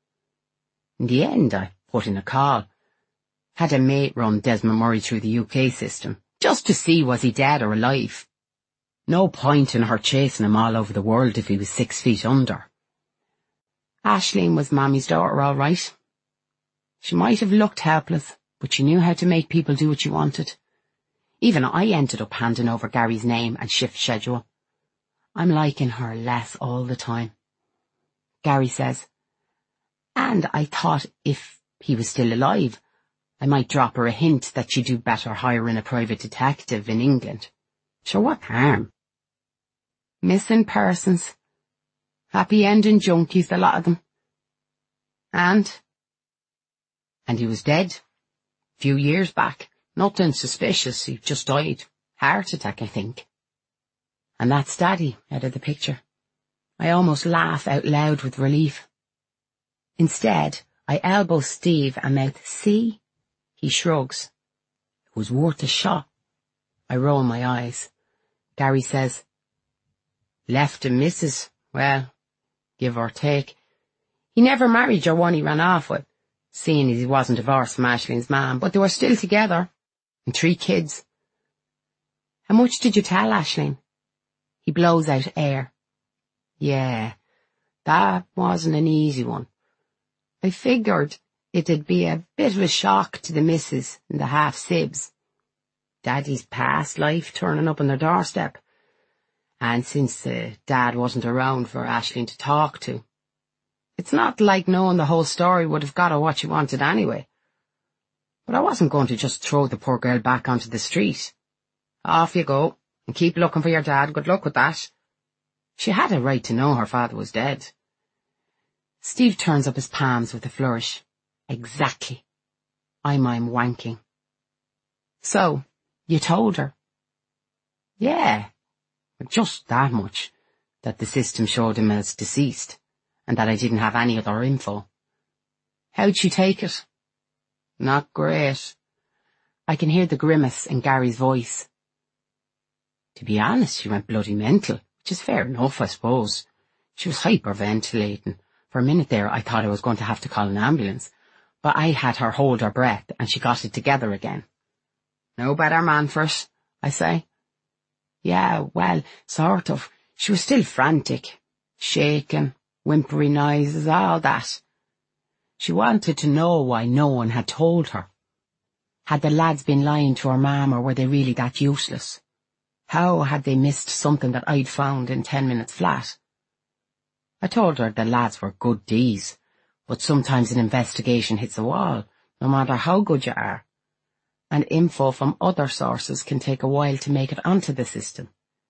In the end, I put in a call. Had a mate run Desmond Murray through the UK system, just to see was he dead or alive. No point in her chasing him all over the world if he was 6 feet under. Aisling was Mammy's daughter, all right. She might have looked helpless, but she knew how to make people do what she wanted. Even I ended up handing over Gary's name and shift schedule. I'm liking her less all the time. Gary says, and I thought if he was still alive, I might drop her a hint that she'd do better hiring a private detective in England. Sure, what harm? Missing persons. Happy ending junkies, a lot of them. And he was dead. Few years back. Nothing suspicious, he just died. Heart attack, I think. And that's Daddy out of the picture. I almost laugh out loud with relief. Instead, I elbow Steve and mouth, see? He shrugs. It was worth a shot. I roll my eyes. Gary says, left and missus, well, give or take. He never married your one he ran off with, seeing as he wasn't divorced from Aisling's mum, but they were still together, and 3 kids. How much did you tell Aisling? He blows out air. Yeah, that wasn't an easy one. I figured it'd be a bit of a shock to the missus and the half-sibs. Daddy's past life turning up on their doorstep. And since Dad wasn't around for Aisling to talk to, it's not like knowing the whole story would have got her what she wanted anyway. But I wasn't going to just throw the poor girl back onto the street. Off you go, and keep looking for your dad. Good luck with that. She had a right to know her father was dead. Steve turns up his palms with a flourish. Exactly. I'm wanking. So, you told her? Yeah, just that much, that the system showed him as deceased, and that I didn't have any other info. How'd she take it? Not great. I can hear the grimace in Gary's voice. To be honest, she went bloody mental, which is fair enough, I suppose. She was hyperventilating. For a minute there, I thought I was going to have to call an ambulance, but I had her hold her breath, and she got it together again. No better man for it, I say. Yeah, well, sort of. She was still frantic, shaking, whimpery noises, all that. She wanted to know why no one had told her. Had the lads been lying to her mam, or were they really that useless? How had they missed something that I'd found in 10 minutes flat? I told her the lads were good Ds, but sometimes an investigation hits a wall, no matter how good you are. And info from other sources can take a while to make it onto the system.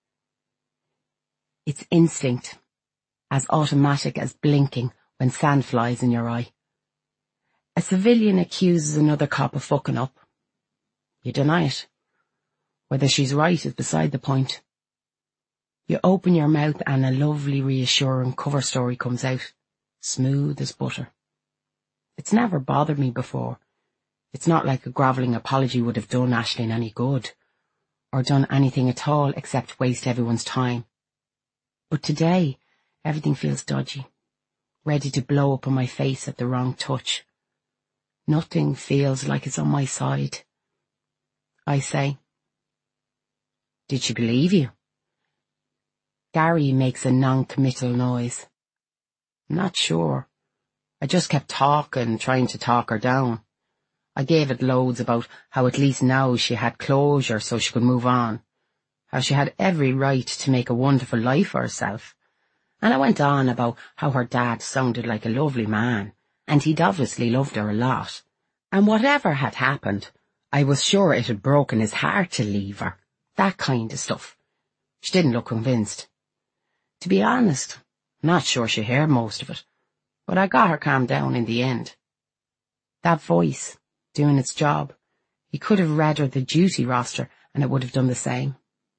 It's instinct, as automatic as blinking when sand flies in your eye. A civilian accuses another cop of fucking up. You deny it. Whether she's right is beside the point. You open your mouth and a lovely, reassuring cover story comes out, smooth as butter. It's never bothered me before. It's not like a grovelling apology would have done Aisling any good, or done anything at all except waste everyone's time. But today, everything feels dodgy, ready to blow up in my face at the wrong touch. Nothing feels like it's on my side. I say, "Did she believe you?" Gary makes a non-committal noise. Not sure. I just kept talking, trying to talk her down. I gave it loads about how at least now she had closure so she could move on, how she had every right to make a wonderful life for herself. And I went on about how her dad sounded like a lovely man, and he'd obviously loved her a lot. And whatever had happened, I was sure it had broken his heart to leave her. That kind of stuff. She didn't look convinced. To be honest, not sure she heard most of it, but I got her calmed down in the end. That voice, doing its job, he could have read her the duty roster and it would have done the same.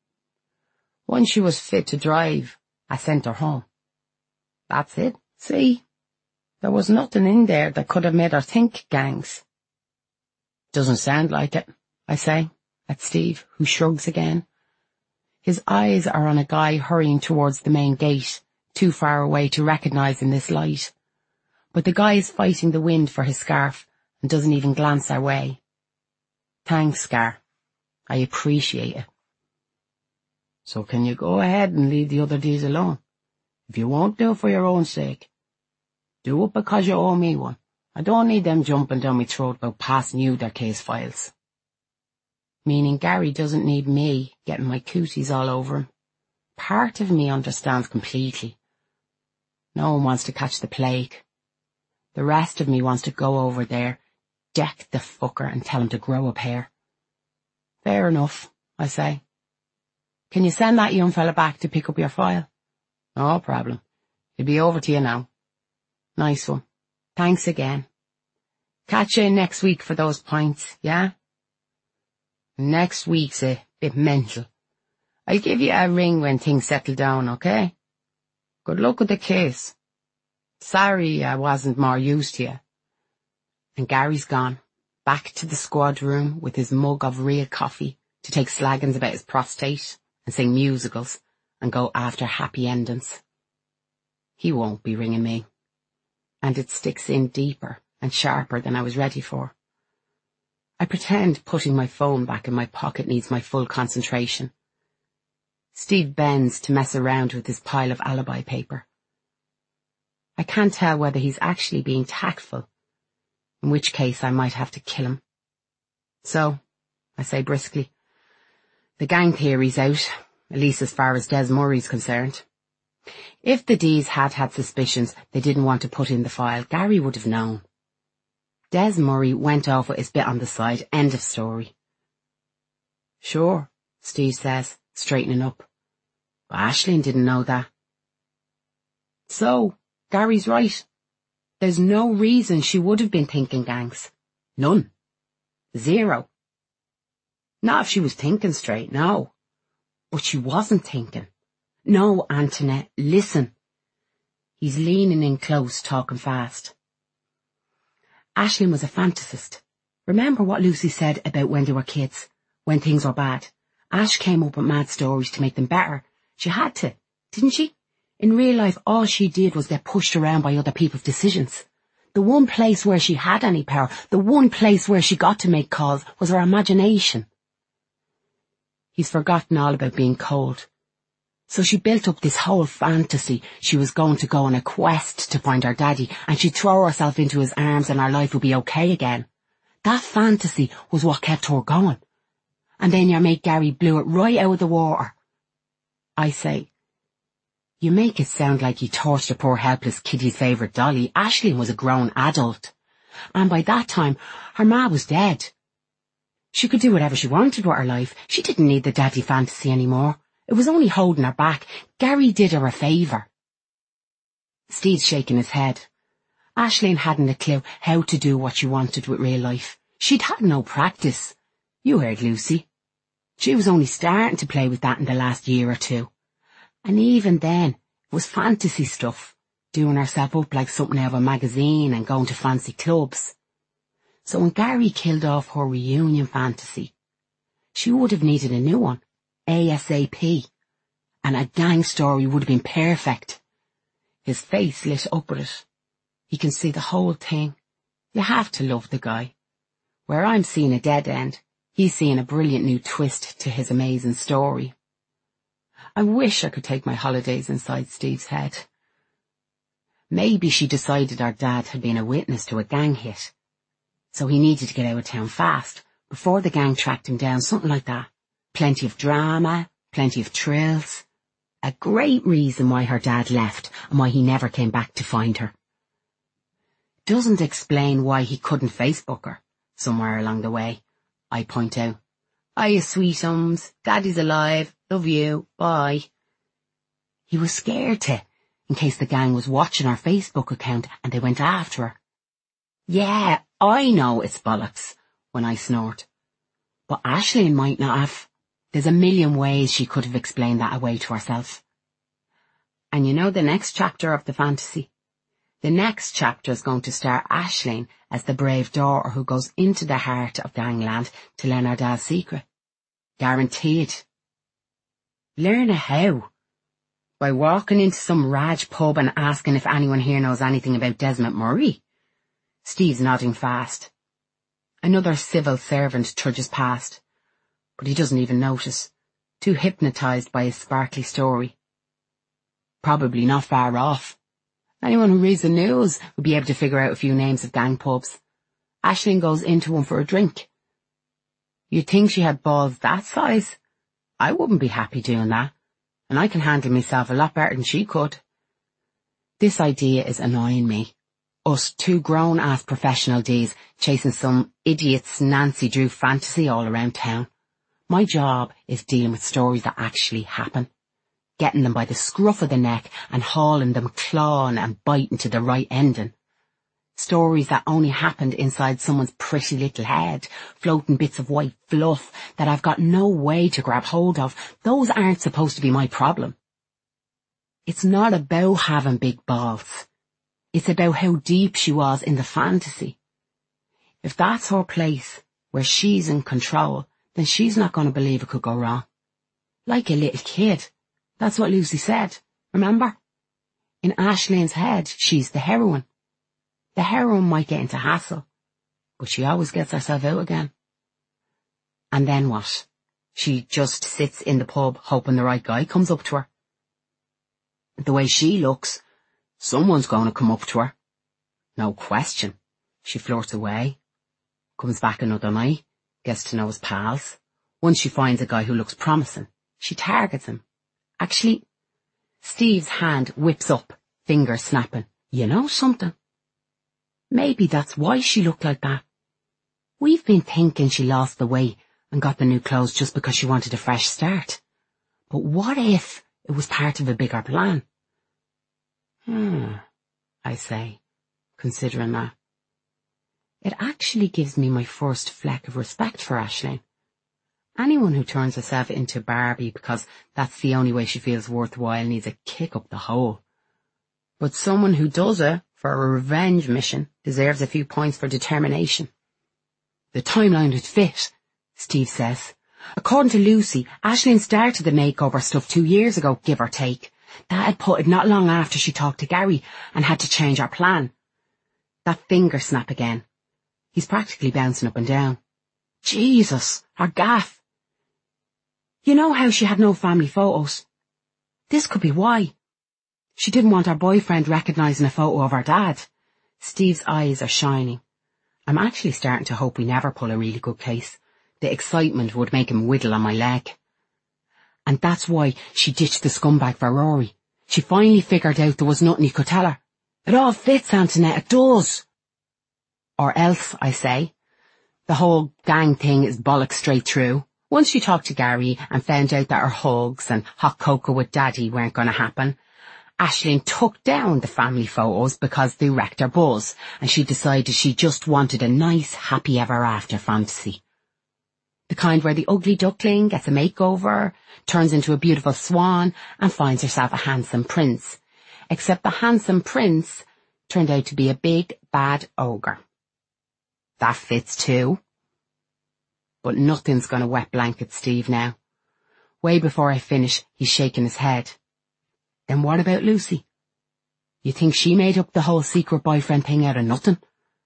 Once she was fit to drive, I sent her home. That's it. See, there was nothing in there that could have made her think gangs. Doesn't sound like it, I say, at Steve, who shrugs again. His eyes are on a guy hurrying towards the main gate, too far away to recognise in this light. But the guy is fighting the wind for his scarf and doesn't even glance our way. Thanks, Scar. I appreciate it. So can you go ahead and leave the other Ds alone? If you won't do it for your own sake, do it because you owe me one. I don't need them jumping down my throat about passing you their case files. Meaning Gary doesn't need me getting my cooties all over him. Part of me understands completely. No one wants to catch the plague. The rest of me wants to go over there, deck the fucker and tell him to grow a pair. Fair enough, I say. Can you send that young fella back to pick up your file? No problem. He'll be over to you now. Nice one. Thanks again. Catch you in next week for those pints, yeah? Next week's a bit mental. I'll give you a ring when things settle down, okay? Good luck with the case. Sorry I wasn't more use to you. And Gary's gone, back to the squad room with his mug of real coffee to take slaggins about his prostate and sing musicals and go after happy endings. He won't be ringing me. And it sticks in deeper and sharper than I was ready for. I pretend putting my phone back in my pocket needs my full concentration. Steve bends to mess around with his pile of alibi paper. I can't tell whether he's actually being tactful, in which case I might have to kill him. So, I say briskly, the gang theory's out, at least as far as Des Murray's concerned. If the Ds had suspicions they didn't want to put in the file, Gary would have known. Des Murray went off with his bit on the side, end of story. Sure, Steve says, straightening up. But Aisling didn't know that. So, Gary's right. There's no reason she would have been thinking gangs. None. Zero. Not if she was thinking straight, no. But she wasn't thinking. No, Antoinette, listen. He's leaning in close, talking fast. Aisling was a fantasist. Remember what Lucy said about when they were kids, when things were bad? Ash came up with mad stories to make them better. She had to, didn't she? In real life, all she did was get pushed around by other people's decisions. The one place where she had any power, the one place where she got to make calls was her imagination. He's forgotten all about being cold. So she built up this whole fantasy she was going to go on a quest to find her daddy, and she'd throw herself into his arms and her life would be okay again. That fantasy was what kept her going. And then your mate Gary blew it right out of the water. I say, you make it sound like he torched a poor helpless kiddie's favourite dolly. Aisling was a grown adult. And by that time, her ma was dead. She could do whatever she wanted with her life. She didn't need the daddy fantasy anymore. It was only holding her back. Gary did her a favour. Steve's shaking his head. Aisling hadn't a clue how to do what she wanted with real life. She'd had no practice. You heard Lucy. She was only starting to play with that in the last year or two. And even then, it was fantasy stuff, doing herself up like something out of a magazine and going to fancy clubs. So when Gary killed off her reunion fantasy, she would have needed a new one, ASAP, and a gang story would have been perfect. His face lit up with it. He can see the whole thing. You have to love the guy. Where I'm seeing a dead end, he's seeing a brilliant new twist to his amazing story. I wish I could take my holidays inside Steve's head. Maybe she decided our dad had been a witness to a gang hit, so he needed to get out of town fast, before the gang tracked him down, something like that. Plenty of drama, plenty of thrills. A great reason why her dad left and why he never came back to find her. Doesn't explain why he couldn't Facebook her somewhere along the way. I point out, "Hiya, sweetums, Daddy's alive, love you, bye." He was scared to, in case the gang was watching our Facebook account and they went after her. Yeah, I know it's bollocks when I snort. But Aisling might not have. There's a million ways she could have explained that away to herself. And you know the next chapter of the fantasy? The next chapter is going to star Aisling as the brave daughter who goes into the heart of gangland to learn her dad's secret. Guaranteed. Learn how? By walking into some Raj pub and asking if anyone here knows anything about Desmond Murray? Steve's nodding fast. Another civil servant trudges past, but he doesn't even notice, too hypnotised by his sparkly story. Probably not far off. Anyone who reads the news would be able to figure out a few names of gang pubs. Aisling goes into one for a drink. You'd think she had balls that size? I wouldn't be happy doing that, and I can handle myself a lot better than she could. This idea is annoying me. Us two grown-ass professional Ds chasing some idiot's Nancy Drew fantasy all around town. My job is dealing with stories that actually happen. Getting them by the scruff of the neck and hauling them clawing and biting to the right ending. Stories that only happened inside someone's pretty little head, floating bits of white fluff that I've got no way to grab hold of. Those aren't supposed to be my problem. It's not about having big balls. It's about how deep she was in the fantasy. If that's her place, where she's in control, then she's not going to believe it could go wrong. Like a little kid. That's what Lucy said, remember? In Aisling's head, she's the heroine. The heroine might get into hassle, but she always gets herself out again. And then what? She just sits in the pub hoping the right guy comes up to her. The way she looks, someone's going to come up to her. No question. She flirts away. Comes back another night, gets to know his pals. Once she finds a guy who looks promising, she targets him. Actually, Steve's hand whips up, fingers snapping. You know something? Maybe that's why she looked like that. We've been thinking she lost the weight and got the new clothes just because she wanted a fresh start. But what if it was part of a bigger plan? I say, considering that. It actually gives me my first fleck of respect for Aisling. Anyone who turns herself into Barbie because that's the only way she feels worthwhile needs a kick up the hole. But someone who does it for a revenge mission deserves a few points for determination. The timeline would fit, Steve says. According to Lucy, Aisling started the makeover stuff 2 years ago, give or take. That had put it not long after she talked to Gary and had to change her plan. That finger snap again. He's practically bouncing up and down. Jesus, her gaff. You know how she had no family photos? This could be why. She didn't want her boyfriend recognising a photo of her dad. Steve's eyes are shining. I'm actually starting to hope we never pull a really good case. The excitement would make him whittle on my leg. And that's why she ditched the scumbag for Rory. She finally figured out there was nothing he could tell her. It all fits, Antoinette, it does. Or else, I say, the whole gang thing is bollocks straight through. Once she talked to Gary and found out that her hugs and hot cocoa with Daddy weren't going to happen, Aisling took down the family photos because they wrecked her buzz, and she decided she just wanted a nice happy ever after fantasy. The kind where the ugly duckling gets a makeover, turns into a beautiful swan, and finds herself a handsome prince. Except the handsome prince turned out to be a big, bad ogre. That fits too. But nothing's going to wet blanket Steve now. Way before I finish, he's shaking his head. Then what about Lucy? You think she made up the whole secret boyfriend thing out of nothing?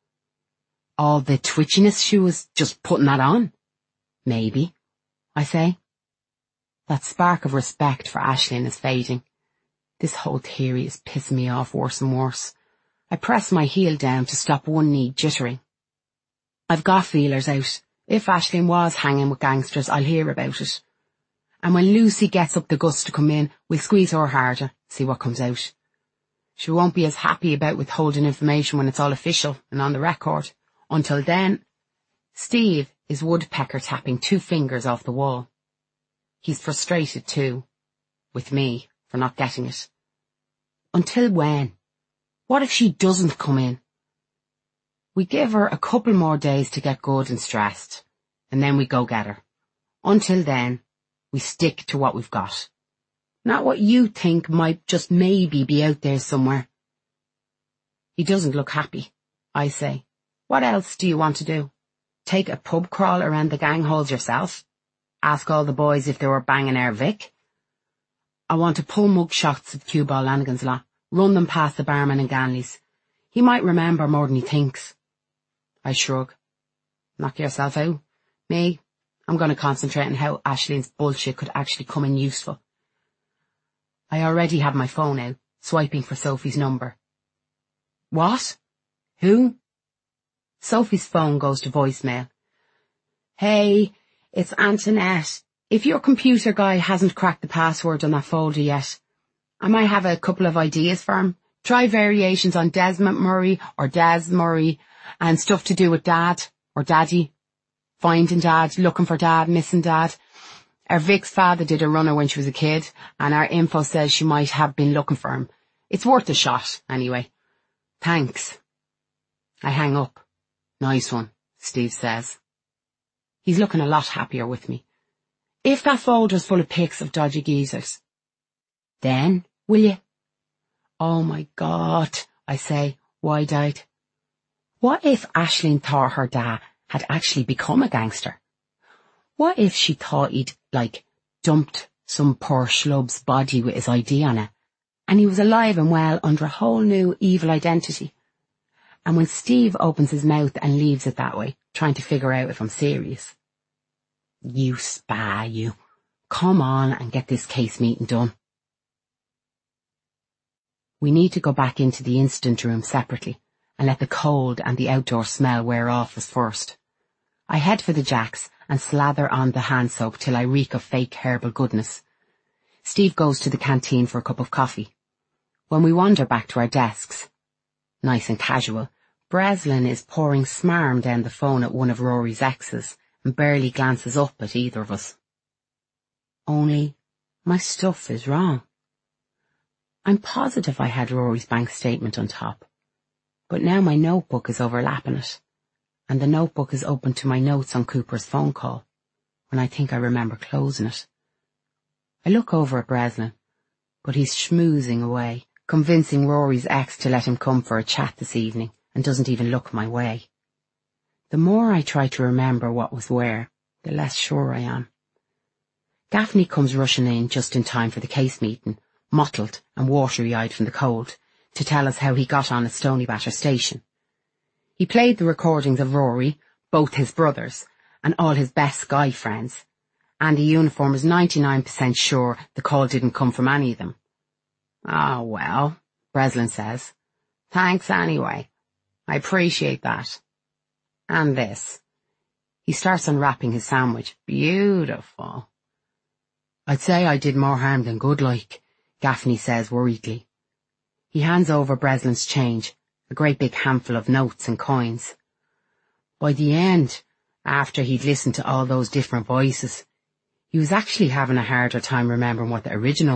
All the twitchiness, she was just putting that on? Maybe, I say. That spark of respect for Aisling is fading. This whole theory is pissing me off worse and worse. I press my heel down to stop one knee jittering. I've got feelers out. If Aisling was hanging with gangsters, I'll hear about it. And when Lucy gets up the guts to come in, we'll squeeze her harder, see what comes out. She won't be as happy about withholding information when it's all official and on the record. Until then, Steve is woodpecker tapping 2 fingers off the wall. He's frustrated too, with me, for not getting it. Until when? What if she doesn't come in? We give her a couple more days to get good and stressed, and then we go get her. Until then, we stick to what we've got. Not what you think might just maybe be out there somewhere. He doesn't look happy, I say. What else do you want to do? Take a pub crawl around the gang halls yourself? Ask all the boys if they were banging our Vic? I want to pull mug shots of Cue Ball Lanigan's lot, run them past the barman and Ganley's. He might remember more than he thinks. I shrug. Knock yourself out. Me, I'm going to concentrate on how Aisling's bullshit could actually come in useful. I already have my phone out, swiping for Sophie's number. What? Who? Sophie's phone goes to voicemail. Hey, it's Antoinette. If your computer guy hasn't cracked the password on that folder yet, I might have a couple of ideas for him. Try variations on Desmond Murray or Des Murray and stuff to do with Dad or Daddy. Finding Dad, looking for Dad, missing Dad. Our Vic's father did a runner when she was a kid, and our info says she might have been looking for him. It's worth a shot, anyway. Thanks. I hang up. Nice one, Steve says. He's looking a lot happier with me. If that folder's full of pics of dodgy geezers, then, will you? Oh my God, I say, wide-eyed. What if Aisling thought her dad had actually become a gangster? What if she thought he'd, dumped some poor schlub's body with his ID on it, and he was alive and well under a whole new evil identity? And when Steve opens his mouth and leaves it that way, trying to figure out if I'm serious. You spy, you. Come on and get this case meeting done. We need to go back into the incident room separately and let the cold and the outdoor smell wear off us first. I head for the Jacks and slather on the hand soap till I reek of fake herbal goodness. Steve goes to the canteen for a cup of coffee. When we wander back to our desks, nice and casual, Breslin is pouring smarm down the phone at one of Rory's exes and barely glances up at either of us. Only, my stuff is wrong. I'm positive I had Rory's bank statement on top, but now my notebook is overlapping it, and the notebook is open to my notes on Cooper's phone call, when I think I remember closing it. I look over at Breslin, but he's schmoozing away, convincing Rory's ex to let him come for a chat this evening, and doesn't even look my way. The more I try to remember what was where, the less sure I am. Gaffney comes rushing in just in time for the case meeting, mottled and watery-eyed from the cold, to tell us how he got on at Stoneybatter Station. He played the recordings of Rory, both his brothers, and all his best guy friends, and the uniform is 99% sure the call didn't come from any of them. "Oh, well," Breslin says. "Thanks anyway. I appreciate that. And this." He starts unwrapping his sandwich. "Beautiful." "I'd say I did more harm than good, like," Gaffney says worriedly. He hands over Breslin's change, a great big handful of notes and coins. By the end, after he'd listened to all those different voices, he was actually having a harder time remembering what the original